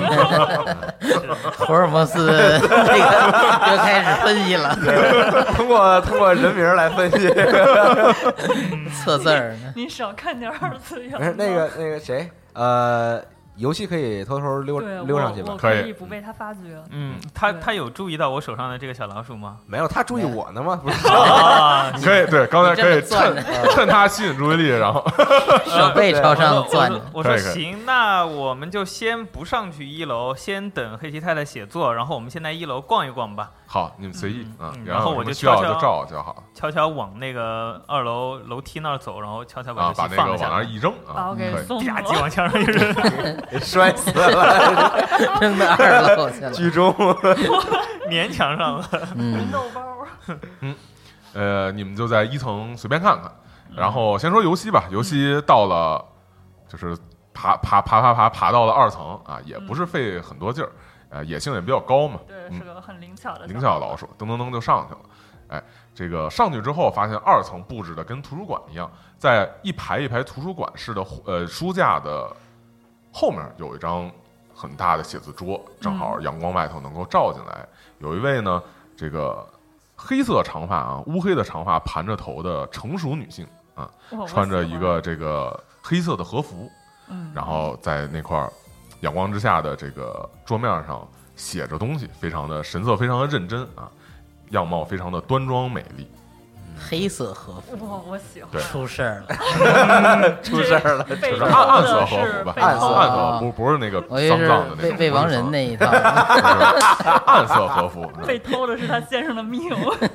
福尔摩斯这个又开始分析了， 通过人名来分析， 测字儿。 你少看点2次元。 那个谁，游戏可以偷偷溜上去吗？ 可以不被他发觉。 他有注意到我手上的这个小老鼠吗？ 没有，他注意我呢吗？不是， 你可以对，刚才可以趁他吸引注意力，然后手背朝上钻着。 我说行，那我们就先不上去1楼，先等黑崎太太写作，然后我们先在1楼逛一逛吧。 好，你们随意然后我就需要就照就好， 悄悄往那个2楼楼梯那儿走，然后悄悄把那个往那儿一扔把我给送了， 吧唧往墙上一扔。 摔死了， 扔到2楼去了， 居中粘墙上了。 人豆包。 你们就在1层随便看看，然后先说游戏吧。游戏到了，就是爬到了2层啊，也不是费很多劲儿，野性也比较高嘛。 对，是个很灵巧的老鼠，噔就上去了。哎，这个上去之后发现2层布置的跟图书馆一样，在一排一排图书馆式的书架的后面有一张很大的写字桌，正好阳光外头能够照进来。有一位呢，这个黑色长发啊，乌黑的长发盘着头的成熟女性啊，穿着一个这个黑色的和服，然后在那块阳光之下的这个桌面上写着东西，非常的神色非常的认真啊，样貌非常的端庄美丽。 黑色和服， 我喜欢。 对， 出事儿了， 出事儿了， 就是暗色和服吧，暗色不是那个脏脏的那种， 魏王人那一套， 暗色和服， 被偷的是他先生的命。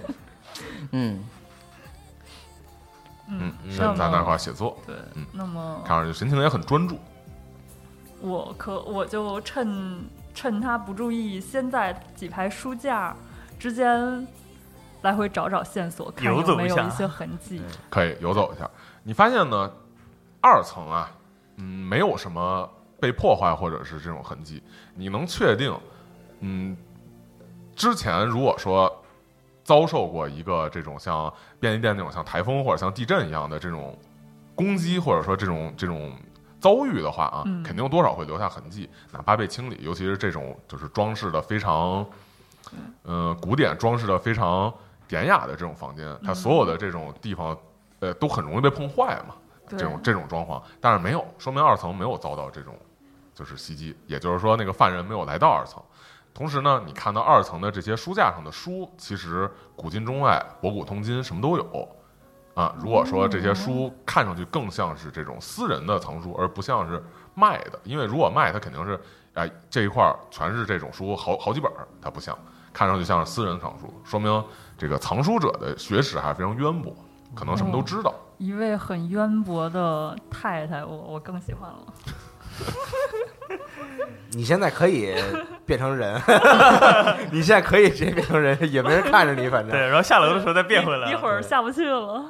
在那块写作， 对，那么看上去神情也很专注。 我就趁他不注意，先在几排书架之间来回找线索，看有没有一些痕迹。 可以游走一下。你发现呢，2层啊，没有什么被破坏或者是这种痕迹。你能确定，之前如果说遭受过一个这种像便利店那种像台风或者像地震一样的这种攻击或者说这种遭遇的话啊，肯定多少会留下痕迹，哪怕被清理，尤其是这种就是装饰的非常古典、装饰的非常典雅的这种房间，它所有的这种地方都很容易被碰坏嘛。这种装潢，但是没有，说明2层没有遭到这种就是袭击，也就是说那个犯人没有来到2层。同时呢，你看到2层的这些书架上的书，其实古今中外、博古通今，什么都有啊。如果说这些书看上去更像是这种私人的藏书，而不像是卖的，因为如果卖，它肯定是这一块全是这种书，好几本，它不像，看上去像是私人藏书，说明这个藏书者的学识还是非常渊博，可能什么都知道。 一位很渊博的太太，我更喜欢了。 你现在可以变成人，你现在可以直接变成人，也没人看着你，反正对，然后下楼的时候再变回来， 一会儿下不去了。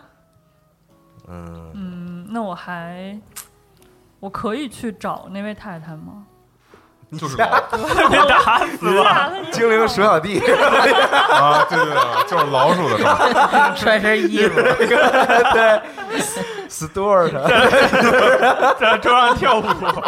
那我可以去找那位太太吗？ 就是被打死了， 精灵鼠小弟啊，对，就是老鼠的状态， 穿身衣服， 对 ，Stuart 在桌上跳舞。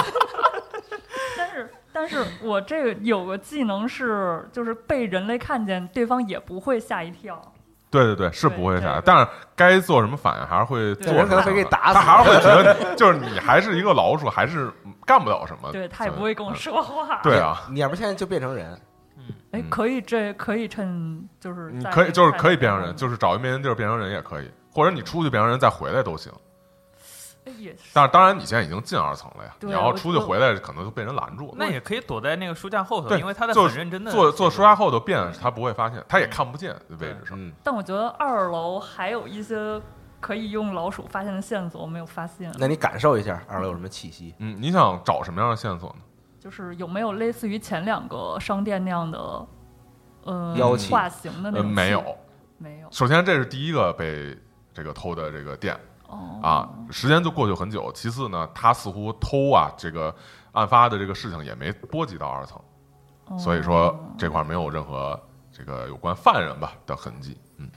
但是我这个有个技能是，就是被人类看见，对方也不会吓一跳。 对，是不会吓，但是该做什么反应还是会做， 人可能会给打死， 他还是会觉得就是你还是一个老鼠，还是干不了什么。 对，他也不会跟我说话。 对啊， 你要不现在就变成人。 可以趁就是你可以变成人，就是找一没人地儿变成人也可以，或者你出去变成人再回来都行。 也是， 但是当然你现在已经进2层了呀， 你要出去回来可能就被人拦住了。 那也可以躲在那个书架后头， 对， 因为他在很认真的坐书架后头变，他不会发现，他也看不见位置上。 但我觉得2楼还有一些可以用老鼠发现的线索，我没有发现。 那你感受一下2楼有什么气息？ 你想找什么样的线索呢？ 就是有没有类似于前2个商店那样的妖气化形的那种？ 没有。首先这是第一个被这个偷的这个店。时间就过去很久。其次呢，他似乎偷这个案发的这个事情也没波及到2层，所以说这块没有任何这个有关犯人的痕迹。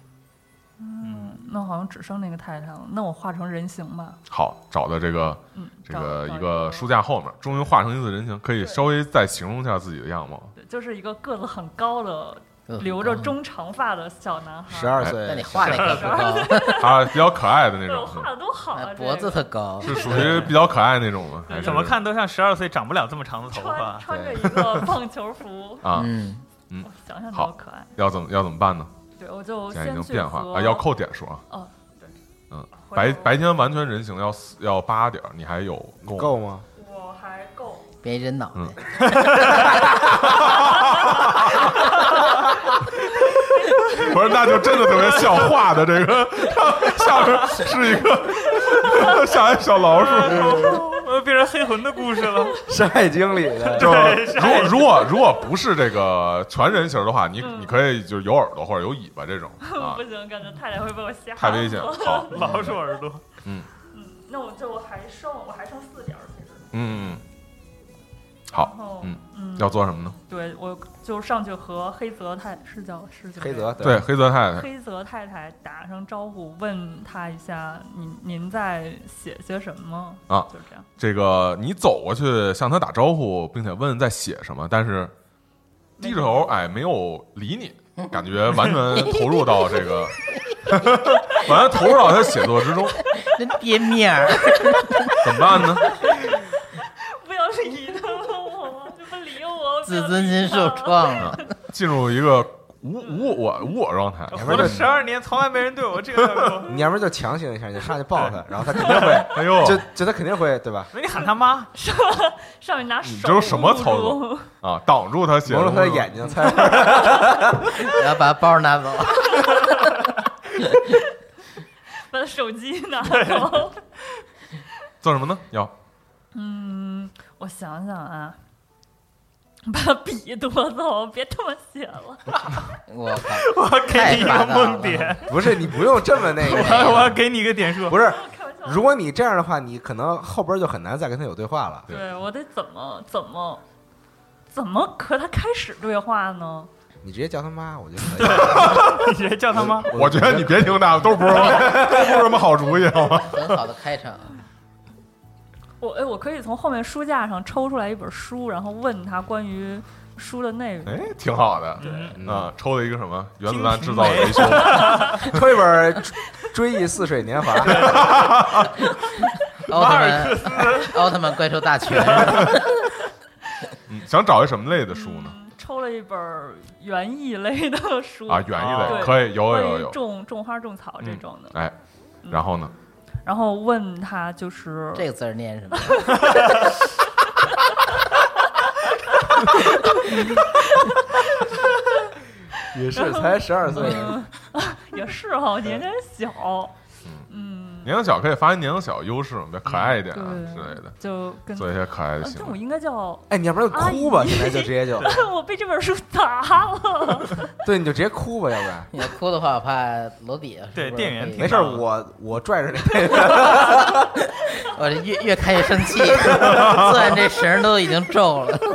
那好像只剩那个太太了。那我化成人形吧。 好，找到这个一个书架后面，终于化成一次人形，可以稍微再形容一下自己的样貌。 对，就是一个个子很高的。留着中长发的小男孩 ，12岁。 那你画那个不高， 啊，比较可爱的那种。 画的都好啊， 脖子特高， 是属于比较可爱那种吗？ 怎么看都像12岁长不了这么长的头发。 穿着一个棒球服啊， 想想多可爱。 要怎么办呢？ 对，我就现在已经去变化啊，要扣点数啊。 哦，对， 白天完全人形要8点，你还有够吗？ 我还够。 别人脑袋。 不是，那就真的特别像画的这个，下面是一个像一小老鼠， 我变成黑魂的故事了， 《山海经》里的。 就如果不是这个全人形的话，你可以就是有耳朵或者有尾巴这种啊。 不行，感觉太太会被我吓。 太危险了。好， 老鼠耳朵。 那我还剩4点，其实。 好，要做什么呢？ 对，我就上去和黑泽太黑泽对黑泽太太， 黑泽太太打声招呼，问他一下，您在写些什么啊？就这样。 这个你走过去向他打招呼，并且问在写什么，但是低着头，没有理你，感觉完全投入到这个，完全投入到他写作之中。 真跌面儿， 怎么办呢？ 不要理他了，就不理我， 自尊心受创了， 进入一个无我状态。 活了12年，从来没人对我这样过。 你要不就强行一下，你上去抱他，然后他肯定会， 哎呦， 就他肯定会，对吧？ 你喊他妈， 上面拿手， 你这是什么操作啊？挡住他写， 蒙住他的眼睛，猜， 然后把包拿走， 把他手机拿走。 做什么呢？要我想想啊，把笔夺走，别他妈写了。 我靠！ 我给你一个梦点， 不是你不用这么那个， 我要给你一个点数。 不是，如果你这样的话，你可能后边就很难再跟他有对话了。 对，我得怎么和他开始对话呢？ 你直接叫他妈，我觉得可以。 你直接叫他妈。 我觉得你别听他，都不是什么好主意，好吗？ 很好的开场。 我可以从后面书架上抽出来一本书，然后问他关于书的内容。 哎，挺好的。抽了一个什么原子弹制造维修， 抽一本《追忆似水年华》。 奥特曼怪兽大全。 想找一什么类的书呢？ 抽了一本园艺类的书啊，园艺类可以有种花种草这种的。 哎，然后呢？ 然后问他就是这个字儿念什么？ 也是才12岁， 也是哈，年龄小。 年龄小可以发现年龄小优势，比较可爱一点啊之类的， 就跟做一些可爱的行为。 这我应该叫哎，你要不然就哭吧，现在就直接就。 我被这本书砸了。 对，你就直接哭吧，要不然。 你要哭的话，我怕楼底下对店员没事，我拽着那店员。 我这越看越生气，虽然这绳都已经皱了。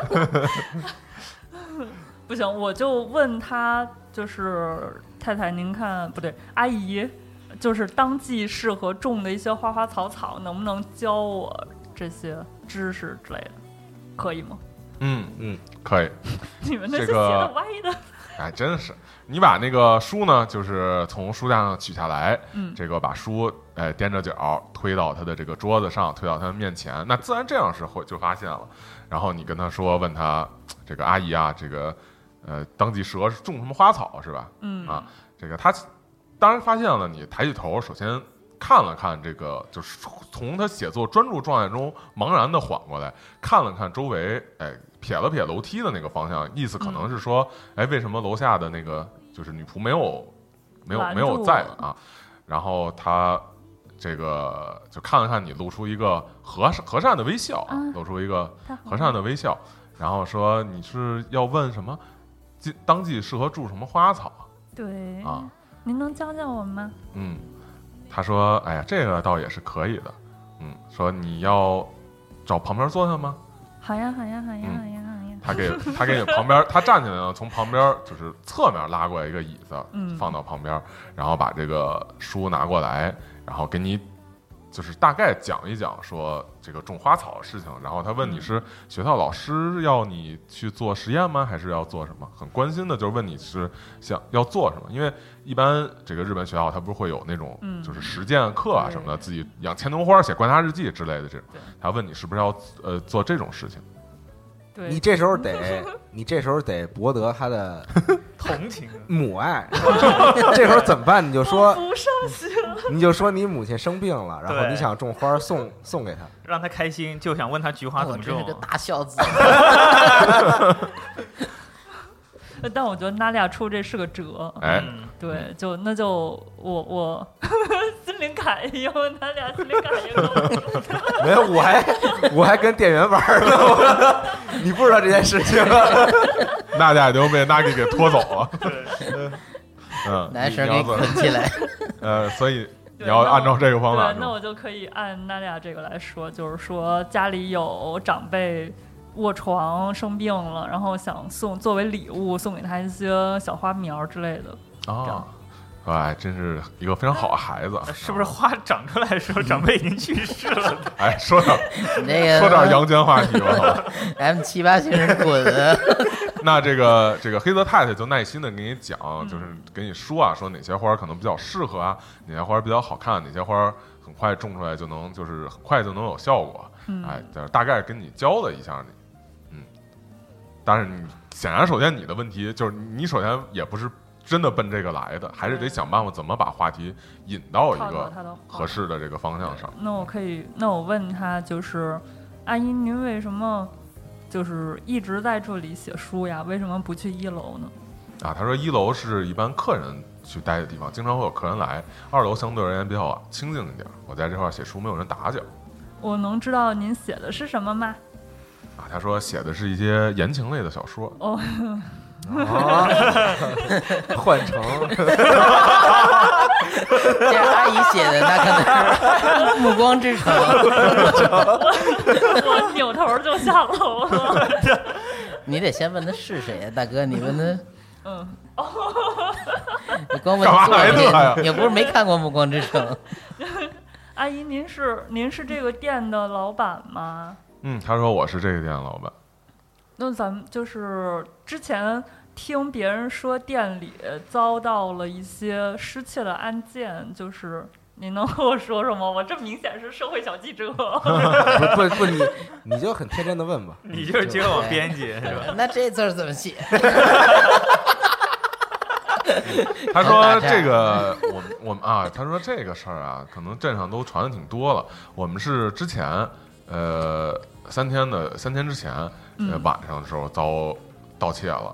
不行，我就问他，就是太太，您看不对，阿姨。就是当季适合种的一些花花草草，能不能教我这些知识之类的，可以吗？ 可以。 你们那些写的歪的， 哎，真是！你把那个书呢，就是从书架上取下来，这个把书踮着脚推到他的这个桌子上，推到他的面前，那自然这样是会就发现了。然后你跟他说，问他这个阿姨啊，这个当季适合种什么花草是吧？这个他。当然发现了，你抬起头，首先看了看这个，就是从他写作专注状态中茫然的缓过来，看了看周围，哎，撇了撇楼梯的那个方向，意思可能是说，哎，为什么楼下的那个就是女仆没有在啊？然后他这个就看了看你，露出一个和善的微笑，露出一个和善的微笑，然后说你是要问什么？当季适合种什么花草？ 对啊。 您能教教我吗？ 他说：“哎呀，这个倒也是可以的。说你要找旁边坐下吗？ 好呀。 他给你旁边，他站起来了，从旁边就是侧面拉过来一个椅子，放到旁边，然后把这个书拿过来，然后给你就是大概讲一讲说这个种花草的事情。然后他问你是学校老师要你去做实验吗？还是要做什么？很关心的就是问你是想要做什么，因为一般这个日本学校它不是会有那种就是实践课啊什么的，自己养牵牛花、写观察日记之类的这种。他问你是不是要做这种事情。” 你这时候得博得他的同情母爱。这时候怎么办？你就说不上心， 你就说你母亲生病了，然后你想种花送给她， 让她开心，就想问她菊花怎么种。 我真是个大孝子。 但我觉得娜利亚出这是个辙。对，那就我心灵感应，他俩心灵感应。 没有，我还跟店员玩呢，你不知道这件事情。 娜家已经被娜给拖走了。 男生给捆起来。 所以你要按照这个方法。 那我就可以按娜利亚这个来说，就是说家里有长辈卧床生病了，然后想作为礼物送给他一些小花苗之类的。 哎，真是一个非常好的孩子。 是不是花长出来的时候长辈已经去世了？ 哎，说点阳间话题吧。 M78星人滚！ 那这个黑泽太太就耐心的给你讲，就是给你说哪些花可能比较适合啊，哪些花比较好看，哪些花很快种出来就是很快就能有效果。哎，大概跟你教了一下你。但是你显然，首先你的问题就是你首先也不是真的奔这个来的，还是得想办法怎么把话题引到一个合适的这个方向上。 那我问他，就是阿姨，您为什么就是一直在这里写书呀？为什么不去1楼呢？ 他说1楼是一般客人去待的地方，经常会有客人来，2楼相对而言比较清静一点。我在这块写书，没有人打搅。 我能知道您写的是什么吗？ 他说写的是一些言情类的小说。 换成这阿姨写的，那可能是《暮光之城》。 我扭头就下楼了。 你得先问他是谁呀，大哥？你问他你光问干嘛坐还乐呀你不是没看过《暮光之城》？ 阿姨，您是这个店的老板吗？ 他说我是这个店的老板。 那咱们就是之前听别人说店里遭到了一些失窃的案件，就是您能和我说说吗？我这明显是社会小记者。 不，你就很天真的问吧， 你就是接网编辑是吧？ 那这字儿怎么写？ 他说这个我们啊，他说这个事儿啊，可能镇上都传的挺多了。我们是之前3天之前晚上的时候遭盗窃了，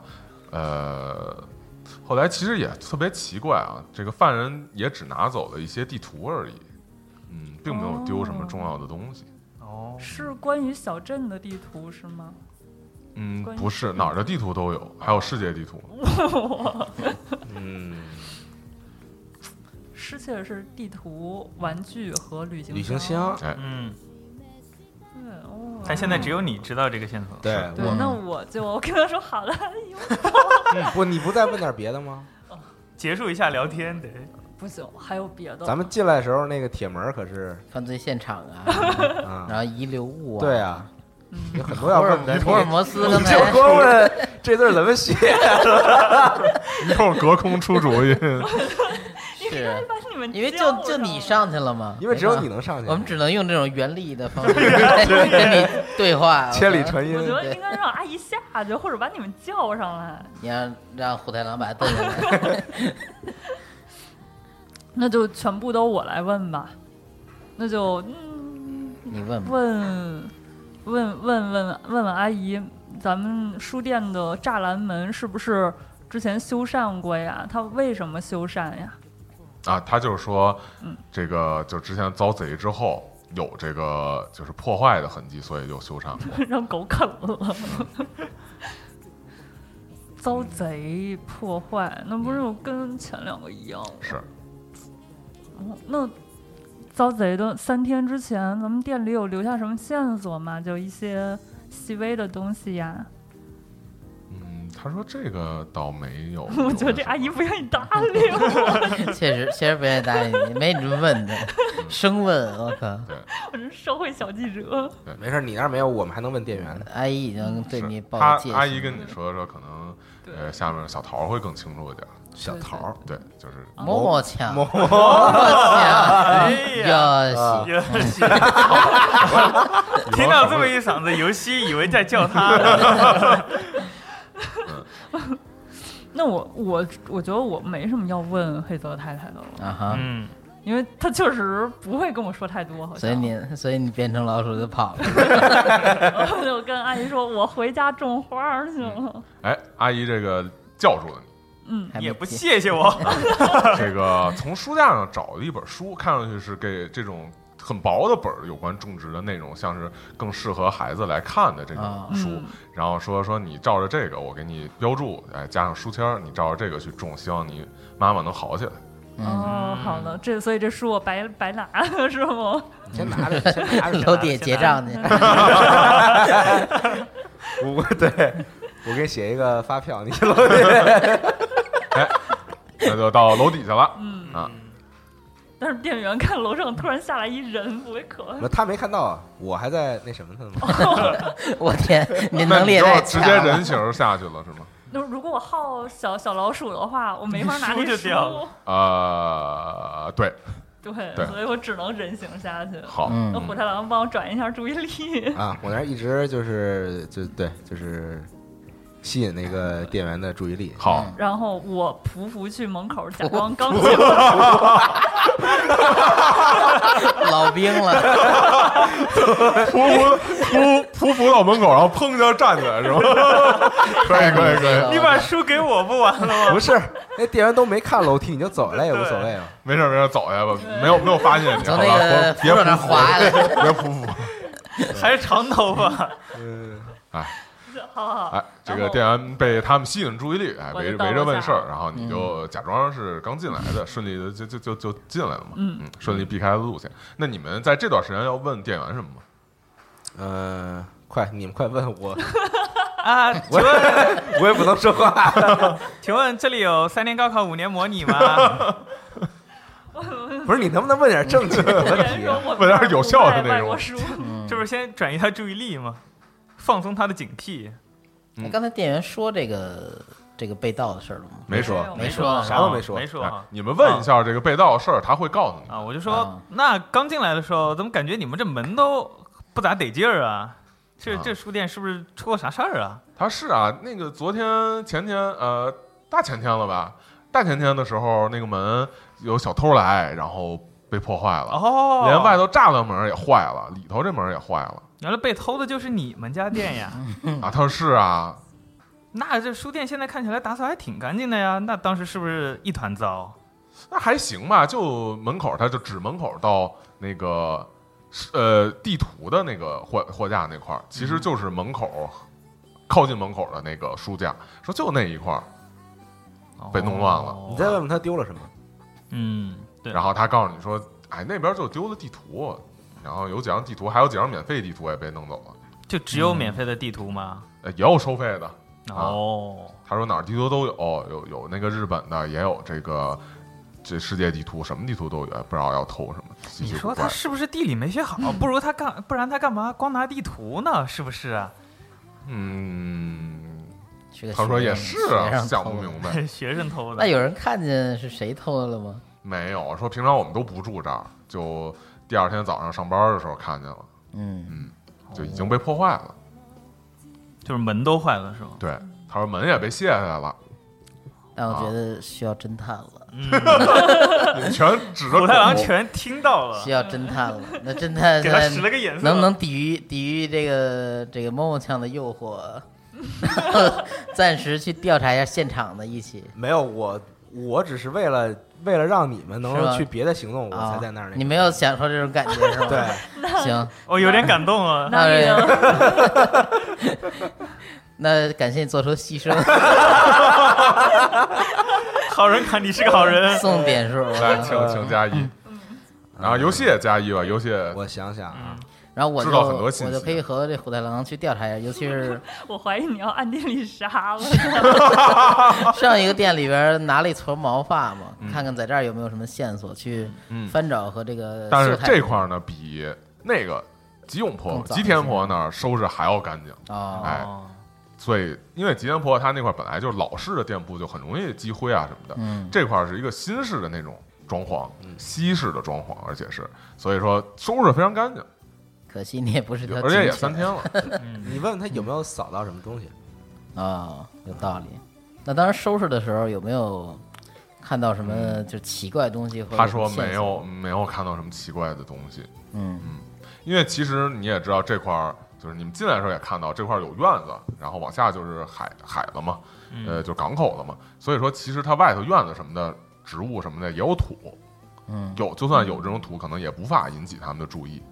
后来其实也特别奇怪啊，这个犯人也只拿走了一些地图而已，并没有丢什么重要的东西。 哦， 是关于小镇的地图是吗？ 不是，哪儿的地图都有，还有世界地图。 失窃的是地图、玩具和旅行箱。 哎， 对哦。 但现在只有你知道这个线索。 对， 那我跟他说好了。 不，你不再问点别的吗？ 结束一下聊天得。 不行，还有别的。 咱们进来的时候那个铁门可是犯罪现场啊，然后遗留物啊， 对啊。有很多要问的， 福尔摩斯刚才就光问这字怎么写， 又隔空出主意。 是，因为就你上去了嘛， 因为只有你能上去， 我们只能用这种原力的方式跟你对话， 千里传音。 我觉得应该让阿姨下去，或者把你们叫上来。 你让虎太郎把他蹬下来。 那就全部都我来问吧，那就你问问阿姨，咱们书店的栅栏门是不是之前修缮过呀？它为什么修缮呀？ 啊，他就是说，这个就之前遭贼之后有这个就是破坏的痕迹，所以就修缮过。 让狗啃了。遭贼破坏，那不是跟前2个一样吗？ 是。 那遭贼的3天之前，咱们店里有留下什么线索吗？就一些细微的东西呀。 他说这个倒没有。 我觉得这阿姨不愿意搭理我。 确实不愿意搭理你，没你这么问的，生问，我靠！ 我是社会小记者。 没事，你那儿没有，我们还能问店员。 阿姨已经对你报戒心。 阿姨跟你说，可能下面小桃会更清楚一点。 小桃， 对，就是摸枪， 摸枪，游戏， 听到这么一嗓子游戏，以为在叫他呢。 那我觉得我没什么要问黑泽太太的了啊哈， 因为他确实不会跟我说太多，好像。 所以你变成老鼠就跑了。 我就跟阿姨说，我回家种花去了。 哎，阿姨这个叫住了你， 也不谢谢我。 这个从书架上找了一本书，看上去是给这种很薄的本儿，有关种植的内容，像是更适合孩子来看的这种书。然后说你照着这个，我给你标注，加上书签，你照着这个去种，希望你妈妈能好起来。 好的，所以这书我白拿是吗？ 先拿着， 楼底下结账去。 我给你写一个发票，你去楼底。 哎，那就到楼底下了。 但是店员看楼上突然下来一人，不会可爱。 他没看到啊，我还在那什么呢吗？ 我天，你能力也太强了。 直接人形下去了是吗？ 那如果我号小老鼠的话，我没法拿那书就掉了。对， 所以我只能人形下去。 好， 那虎太郎帮我转移一下注意力啊！我那一直就是吸引那个店员的注意力。 好， 然后我匍匐去门口，假装刚进。 老兵了， 匍匐到门口，然后砰一下站起来是吗？可以。 你把书给我不完了吗？ 不是，那店员都没看楼梯，你就走了也无所谓啊。 没事，走下吧，没有发现你。 从那个扶手那滑下来， 别匍匐， 还是长头发。 好， 哎，这个店员被他们吸引注意力，围着问事儿，然后你就假装是刚进来的，顺利的就进来了嘛，顺利避开了路线。那你们在这段时间要问店员什么吗？ 你们快问我， 啊，请问我也不能说话。 请问这里有3年高考5年模拟吗？ 不是，你能不能问点正经的问题啊？ 问点有效的内容外国书。 这不是先转移他注意力吗？放松他的警惕。 那刚才店员说这个被盗的事儿了吗？ 没说。 没说啥都没说没说啊你们问一下这个被盗的事儿，他会告诉你。 啊！我就说啊， 那刚进来的时候，怎么感觉你们这门都不咋得劲儿啊？这啊这书店是不是出过啥事儿啊？ 他是啊，那个昨天前天大前天了吧？大前天的时候，那个门有小偷来，然后被破坏了， 哦， 连外头栅栏门也坏了，里头这门也坏了原来被偷的就是你们家店呀！ 啊！他说是啊， 那这书店现在看起来打扫还挺干净的呀。那当时是不是一团糟？ 那还行吧，就门口，他就指门口到那个地图的那个货架那块儿，其实就是门口靠近门口的那个书架，说就那一块儿被弄乱了。 你再问问他丢了什么？ 嗯，对。 然后他告诉你说，哎，那边就丢了地图，然后有几张地图，还有几张免费地图也被弄走了， 就只有免费的地图吗？ 也有收费的。 哦， 他说哪儿地图都有那个日本的，也有这世界地图，什么地图都有，不知道要偷什么。 你说他是不是地理没学好？不然他干嘛光拿地图呢？是不是啊？ 他说也是啊，想不明白。 学生偷的。 那有人看见是谁偷的了吗？ 没有，说平常我们都不住这儿，就第二天早上上班的时候看见了，就已经被破坏了， 就是门都坏了是吗？ 对，他说门也被卸下来了。 但我觉得需要侦探了， 你们全指着虎太郎全听到了， 需要侦探了。那侦探给他使了个眼色， 能不能抵御这个摸摸枪的诱惑？暂时去调查一下现场的一起。 没有，我只是为了让你们能去别的行动，我才在那儿。 你没有享受这种感觉是吗？ 对， 行， 我有点感动啊。 那感谢你做出牺牲。 好人卡，你是个好人。 送点数， 来，请加1。然后游戏也加1吧，游戏我想想啊。 然后我知道很多信息， 我就可以和这虎太郎去调查一下，尤其是我怀疑你要按店里杀了。 上一个店里边拿了一撮毛发嘛，看看在这儿有没有什么线索，去翻找和这个。 但是这块呢，比那个吉永坡、吉田坡那儿收拾还要干净啊！ 哎，所以因为吉田坡他那块本来就是老式的店铺，就很容易积灰啊什么的。这块是一个新式的那种装潢，西式的装潢，而且是所以说收拾得非常干净。 可惜你也不是条， 而且也3天了。 你问问他有没有扫到什么东西啊？有道理。那当时收拾的时候有没有看到什么就奇怪的东西？ 他说没有看到什么奇怪的东西。因为其实你也知道这块儿就是你们进来的时候也看到这块有院子，然后往下就是海了嘛，就港口了嘛。所以说其实它外头院子什么的植物什么的也有土，就算有这种土，可能也无法引起他们的注意。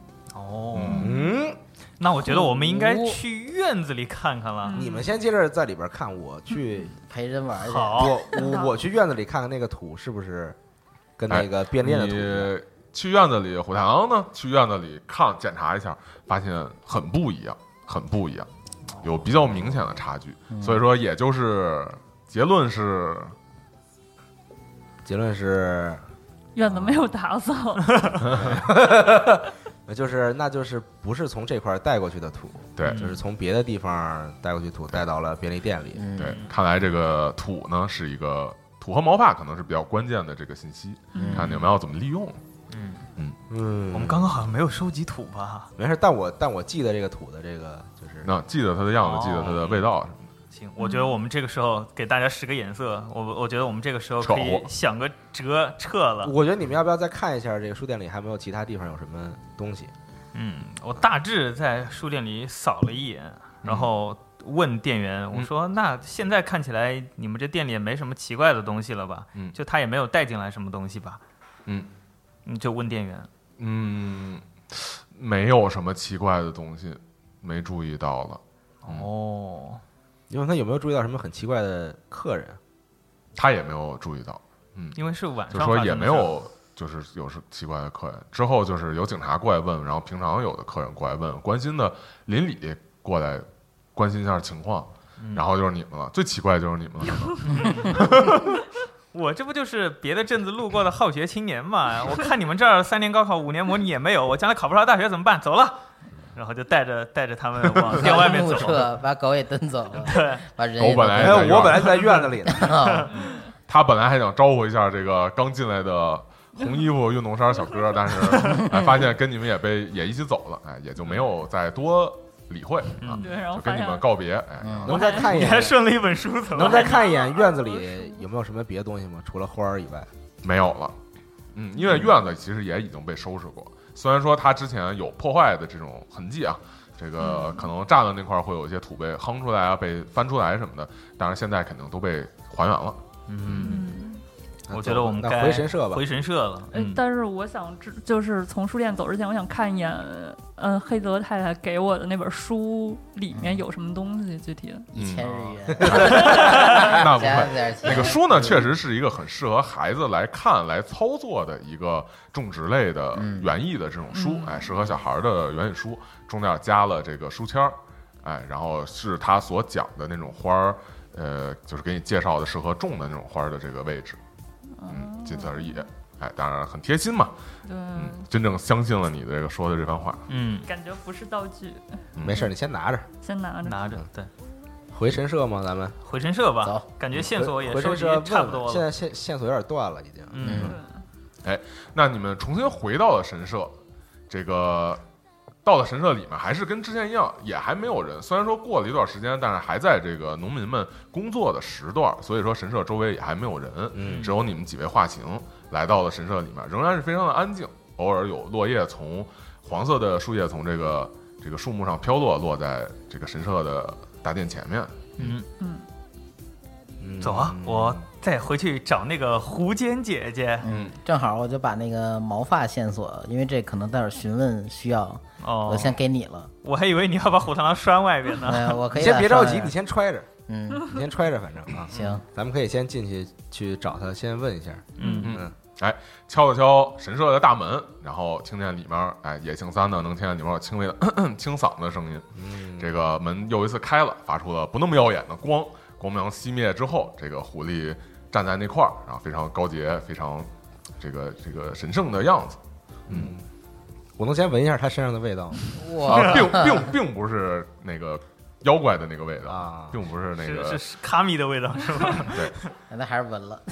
那我觉得我们应该去院子里看看了。 你们先接着在里边看，我去陪人玩去。 好， 我去院子里看看那个土是不是跟那个便利店的土。 你去院子里，虎太郎呢？去院子里检查一下，发现很不一样，有比较明显的差距。所以说，也就是结论是院子没有打扫。 那就是不是从这块带过去的土， 对， 就是从别的地方带过去土带到了便利店里。 对，看来这个土呢是一个土和毛发可能是比较关键的这个信息，看你们要怎么利用。 我们刚刚好像没有收集土吧？ 没事，但我记得这个土的这个就是记得它的样子，记得它的味道什么的。 行，我觉得我们这个时候给大家使个眼色，我觉得我们这个时候可以想个辙撤了。 我觉得你们要不要再看一下这个书店里还没有其他地方有什么东西？ 我大致在书店里扫了一眼，然后问店员，我说：“那现在看起来你们这店里也没什么奇怪的东西了吧？就他也没有带进来什么东西吧？”就问店员。 没有什么奇怪的东西，没注意到了。 因为他有没有注意到什么很奇怪的客人？ 他也没有注意到。 因为是晚上， 就说也没有，就是有奇怪的客人。之后就是有警察过来问，然后平常有的客人过来问，关心的邻里过来关心一下情况。 然后就是你们了，最奇怪就是你们了。 我这不就是别的镇子路过的好学青年嘛？我看你们这儿3年高考5年模拟也没有，我将来考不上大学怎么办？走了。然后就带着他们往店外面走， 把狗也蹬走了， 对， 把人狗本来我本来就在院子里呢， 他本来还想招呼一下这个刚进来的红衣服运动衫小哥，但是发现跟你们也一起走了，也就没有再多理会啊， 对，然后就跟你们告别， 能再看一你还眼， 顺了一本书走， 能再看一眼院子里有没有什么别的东西吗？除了花儿以外， 没有了。因为院子其实也已经被收拾过，虽然说它之前有破坏的这种痕迹啊，这个可能栅栏那块会有一些土被夯出来啊，被翻出来什么的，当然现在肯定都被还原了。 我觉得我们该回神社吧， 回神社了。 但是我想就是从书店走之前，我想看一眼，黑泽太太给我的那本书里面有什么东西，具体的 1000日元， 那不会， 加点钱。 那个书呢，确实是一个很适合孩子来看、来操作的一个种植类的园艺的这种书，适合小孩的园艺书，中间加了这个书签儿，然后是他所讲的那种花儿，就是给你介绍的适合种的那种花儿的这个位置。仅此而已，当然很贴心嘛。 对， 真正相信了你的这个说的这番话。 感觉不是道具。 没事，你先拿着， 先拿着。对， 回神社吗？咱们回神社吧。 走， 感觉线索也收集差不多了。 现在线索有点断了，已经。 那你们重新回到了神社，这个到了神社里面，还是跟之前一样，也还没有人。虽然说过了一段时间，但是还在这个农民们工作的时段，所以说神社周围也还没有人。只有你们几位画形来到了神社里面，仍然是非常的安静，偶尔有落叶从黄色的树叶从这个树木上飘落，落在这个神社的大殿前面。 走啊，我再回去找那个狐尖姐姐。 正好我就把那个毛发线索，因为这可能待会儿询问需要，我先给你了。 我还以为你要把虎螳螂拴外边呢。 我可以先别着急，你先揣着。 你先揣着，反正啊。 行， 咱们可以先进去找他，先问一下。 敲了敲神社的大门，然后听见里面，野庆三呢能听见里面有轻微的清嗓的声音。这个门又一次开了，发出了不那么耀眼的光。光芒熄灭之后，这个狐狸站在那块儿，然后非常高洁，非常这个神圣的样子。 我能先闻一下它身上的味道吗？ 并不是那个妖怪的那个味道啊， 并不是那个是卡米的味道是吧？ 对， 那还是闻了。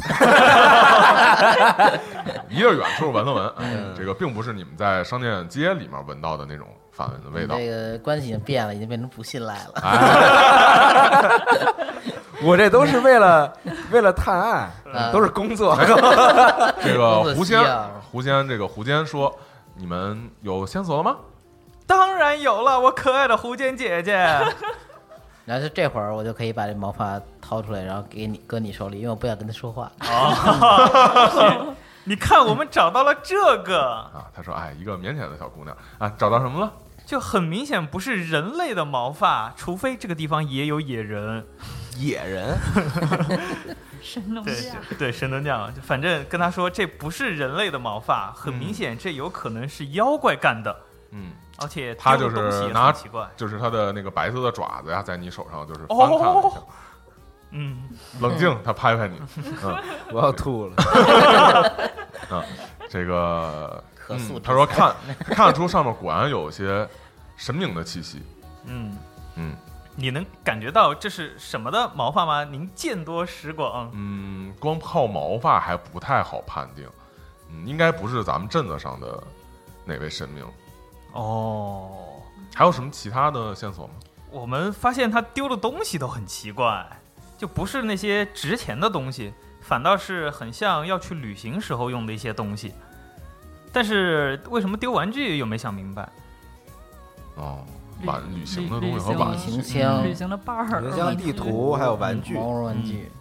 离着远处闻了闻，这个并不是你们在商店街里面闻到的那种反闻的味道。 这个关系已经变了，已经变成不信赖了。 我这都是为了探案，都是工作。 这个狐仙这个狐仙说：“你们有线索了吗？” 当然有了，我可爱的狐尖姐姐。 然后这会儿我就可以把这毛发掏出来，然后搁你手里，因为我不想跟他说话。 你看，我们找到了这个啊！他说：“一个腼腆的小姑娘啊，找到什么了？ 就很明显不是人类的毛发，除非这个地方也有野人。 野人， 神农架， 对神农架，反正跟他说这不是人类的毛发，很明显这有可能是妖怪干的。而且他就是拿奇怪， 就是他的那个白色的爪子呀，在你手上就是翻看了一下。冷静，他拍拍你。 我要吐了。 这个可塑。 他说看得出上面果然有些神明的气息。 你能感觉到这是什么的毛发吗？您见多识广。 光靠毛发还不太好判定。应该不是咱们镇子上的哪位神明。还有什么其他的线索吗？ 我们发现他丢的东西都很奇怪，就不是那些值钱的东西，反倒是很像要去旅行时候用的一些东西。但是为什么丢玩具又没想明白。 旅行的东西和玩具， 旅行箱、 旅行的伴儿、 旅行箱、地图还有玩具、 毛绒玩具。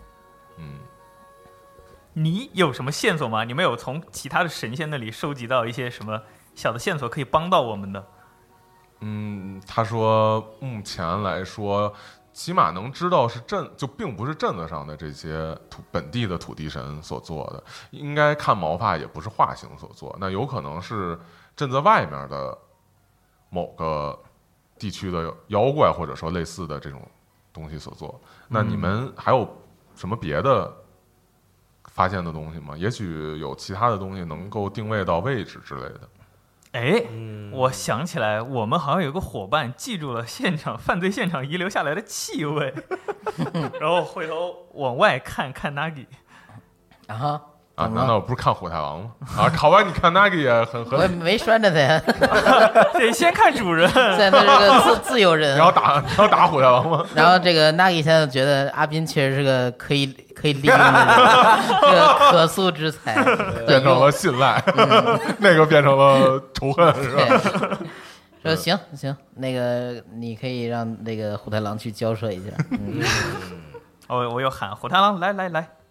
你有什么线索吗？你们有从其他的神仙那里收集到一些什么小的线索可以帮到我们的？ 他说目前来说，起码能知道是就并不是镇子上的这些本地的土地神所做的，应该看毛发也不是化形所做，那有可能是镇子外面的某个地区的妖怪，或者说类似的这种东西所做。那你们还有什么别的发现的东西吗？也许有其他的东西能够定位到位置之类的。 哎，我想起来，我们好像有个伙伴记住了犯罪现场遗留下来的气味，然后回头往外看 Nagi 啊。 难道不是看虎太郎吗？考完你看 Nagi 也很我也没拴着他呀， 得先看主人。 现在他是个自由人。 你要打虎太郎吗？ 然后这个 Nagi 现在觉得阿斌确实是个可以利用的这个可塑之才， 变成了信赖，那个变成了仇恨，是吧？ 说行，那个你可以让那个虎太郎去交涉一下。 我又喊虎太郎来，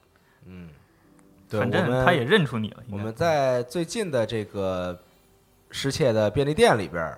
对， 反正他也认出你了。 我们在最近的这个失窃的便利店里边，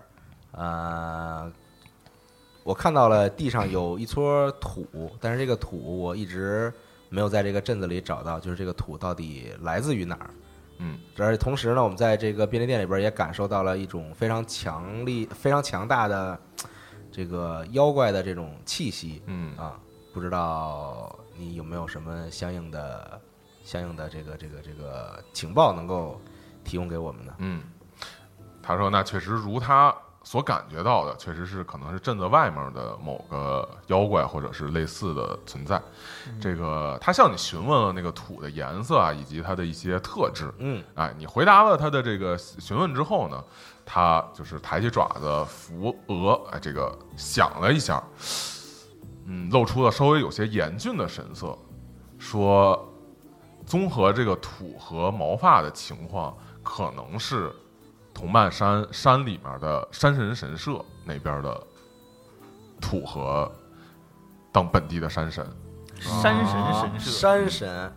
我看到了地上有一撮土，但是这个土我一直没有在这个镇子里找到，就是这个土到底来自于哪儿。而且同时呢，我们在这个便利店里边也感受到了一种非常强大的这个妖怪的这种气息。不知道你有没有什么相应的这个情报能够提供给我们呢？ 他说那确实如他所感觉到的，确实是可能是镇子外面的某个妖怪或者是类似的存在。这个他向你询问了那个土的颜色啊，以及它的一些特质。你回答了他的这个询问之后呢，他就是抬起爪子扶额，这个想了一下，露出了稍微有些严峻的神色，说综合这个土和毛发的情况，可能是同曼山里面的山神神社那边的土和当本地的山神。 山神神社， 山神，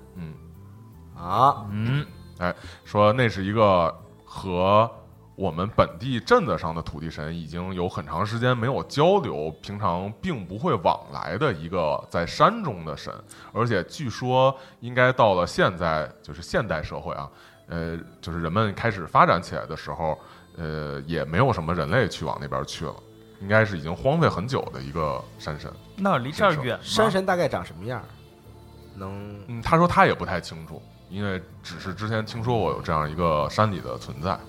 说那是一个和我们本地镇子上的土地神已经有很长时间没有交流，平常并不会往来的一个在山中的神，而且据说应该到了现在，就是现代社会啊，就是人们开始发展起来的时候，也没有什么人类去往那边去了，应该是已经荒废很久的一个山神。 那离这儿远吗？ 山神大概长什么样？ 他说他也不太清楚，因为只是之前听说过有这样一个山里的存在。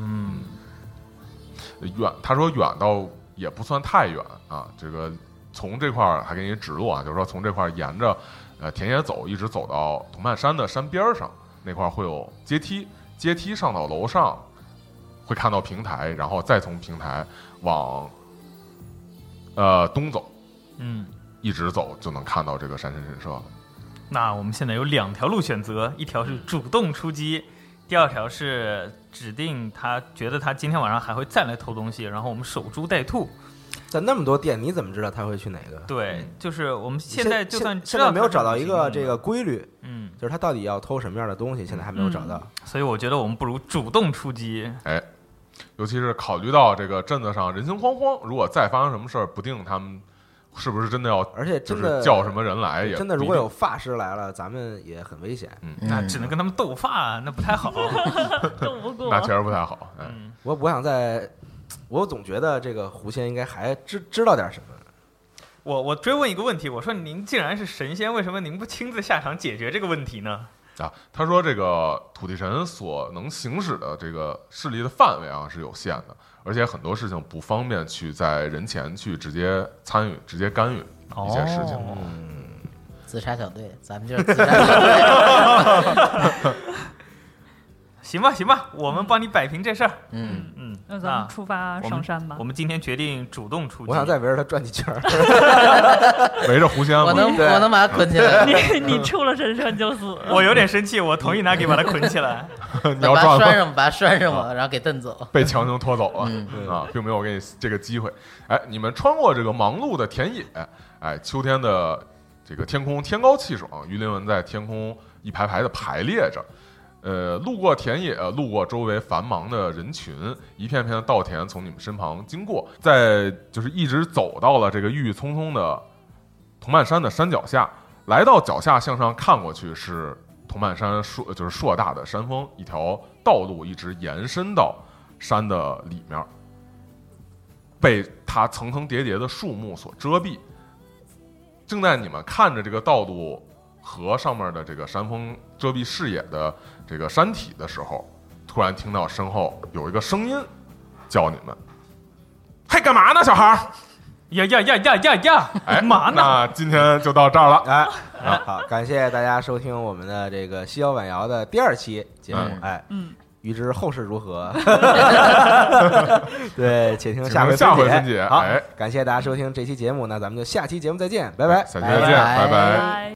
远，他说远到也不算太远啊。这个从这块儿还给你指路啊，就是说从这块儿沿着田野走，一直走到同曼山的山边上，那块儿会有阶梯上到楼上会看到平台，然后再从平台往东走，一直走就能看到这个山神神社了。 那我们现在有2条路选择，一条是主动出击，第2条是指定他觉得他今天晚上还会再来偷东西，然后我们守株待兔。 在那么多店，你怎么知道他会去哪个？ 对，就是我们现在就算现在没有找到一个这个规律， 就是他到底要偷什么样的东西，现在还没有找到。 所以我觉得我们不如主动出击。 尤其是考虑到这个镇子上人心惶惶，如果再发生什么事儿，不定他们是不是真的要， 而且真的叫什么人来，也真的如果有法师来了，咱们也很危险。 那只能跟他们斗法，那不太好， 斗不过， 那确实不太好。 我想我总觉得这个狐仙应该还知道点什么。 我追问一个问题，我说您既然是神仙，为什么您不亲自下场解决这个问题呢？ 他说这个土地神所能行使的这个势力的范围啊是有限的，而且很多事情不方便去在人前去直接参与、直接干预一些事情。 自杀小队，咱们就是自杀小队。 行吧，我们帮你摆平这事儿。 那咱们出发上山吧。 我们今天决定主动出击。 我想再围着他转几圈， 围着狐仙。 我能把他捆起来。 你出了神社就死。 我有点生气，我同意拿给把他捆起来。 你要抓把他拴上我，然后给蹬走。 被强行拖走了并没有给你这个机会。你们穿过这个忙碌的田野，秋天的这个天空天高气爽，鱼鳞纹在天空一排排的排列着。路过田野，路过周围繁忙的人群，一片片的稻田从你们身旁经过，在就是一直走到了这个郁郁葱葱的同曼山的山脚下。来到脚下向上看过去，是同曼山就是硕大的山峰，一条道路一直延伸到山的里面，被它层层叠叠的树木所遮蔽。 正在你们看着这个道路和上面的这个山峰遮蔽视野的这个山体的时候，突然听到身后有一个声音叫你们：“嘿，干嘛呢，小孩儿？”哎， 嘛呢？ 那今天就到这儿了。 哎，好，感谢大家收听我们的这个西瑶晚瑶的第2期节目。哎，预知后事如何？对，且听下回分解。好，感谢大家收听这期节目，那咱们就下期节目再见，拜拜。 下期再见，拜拜。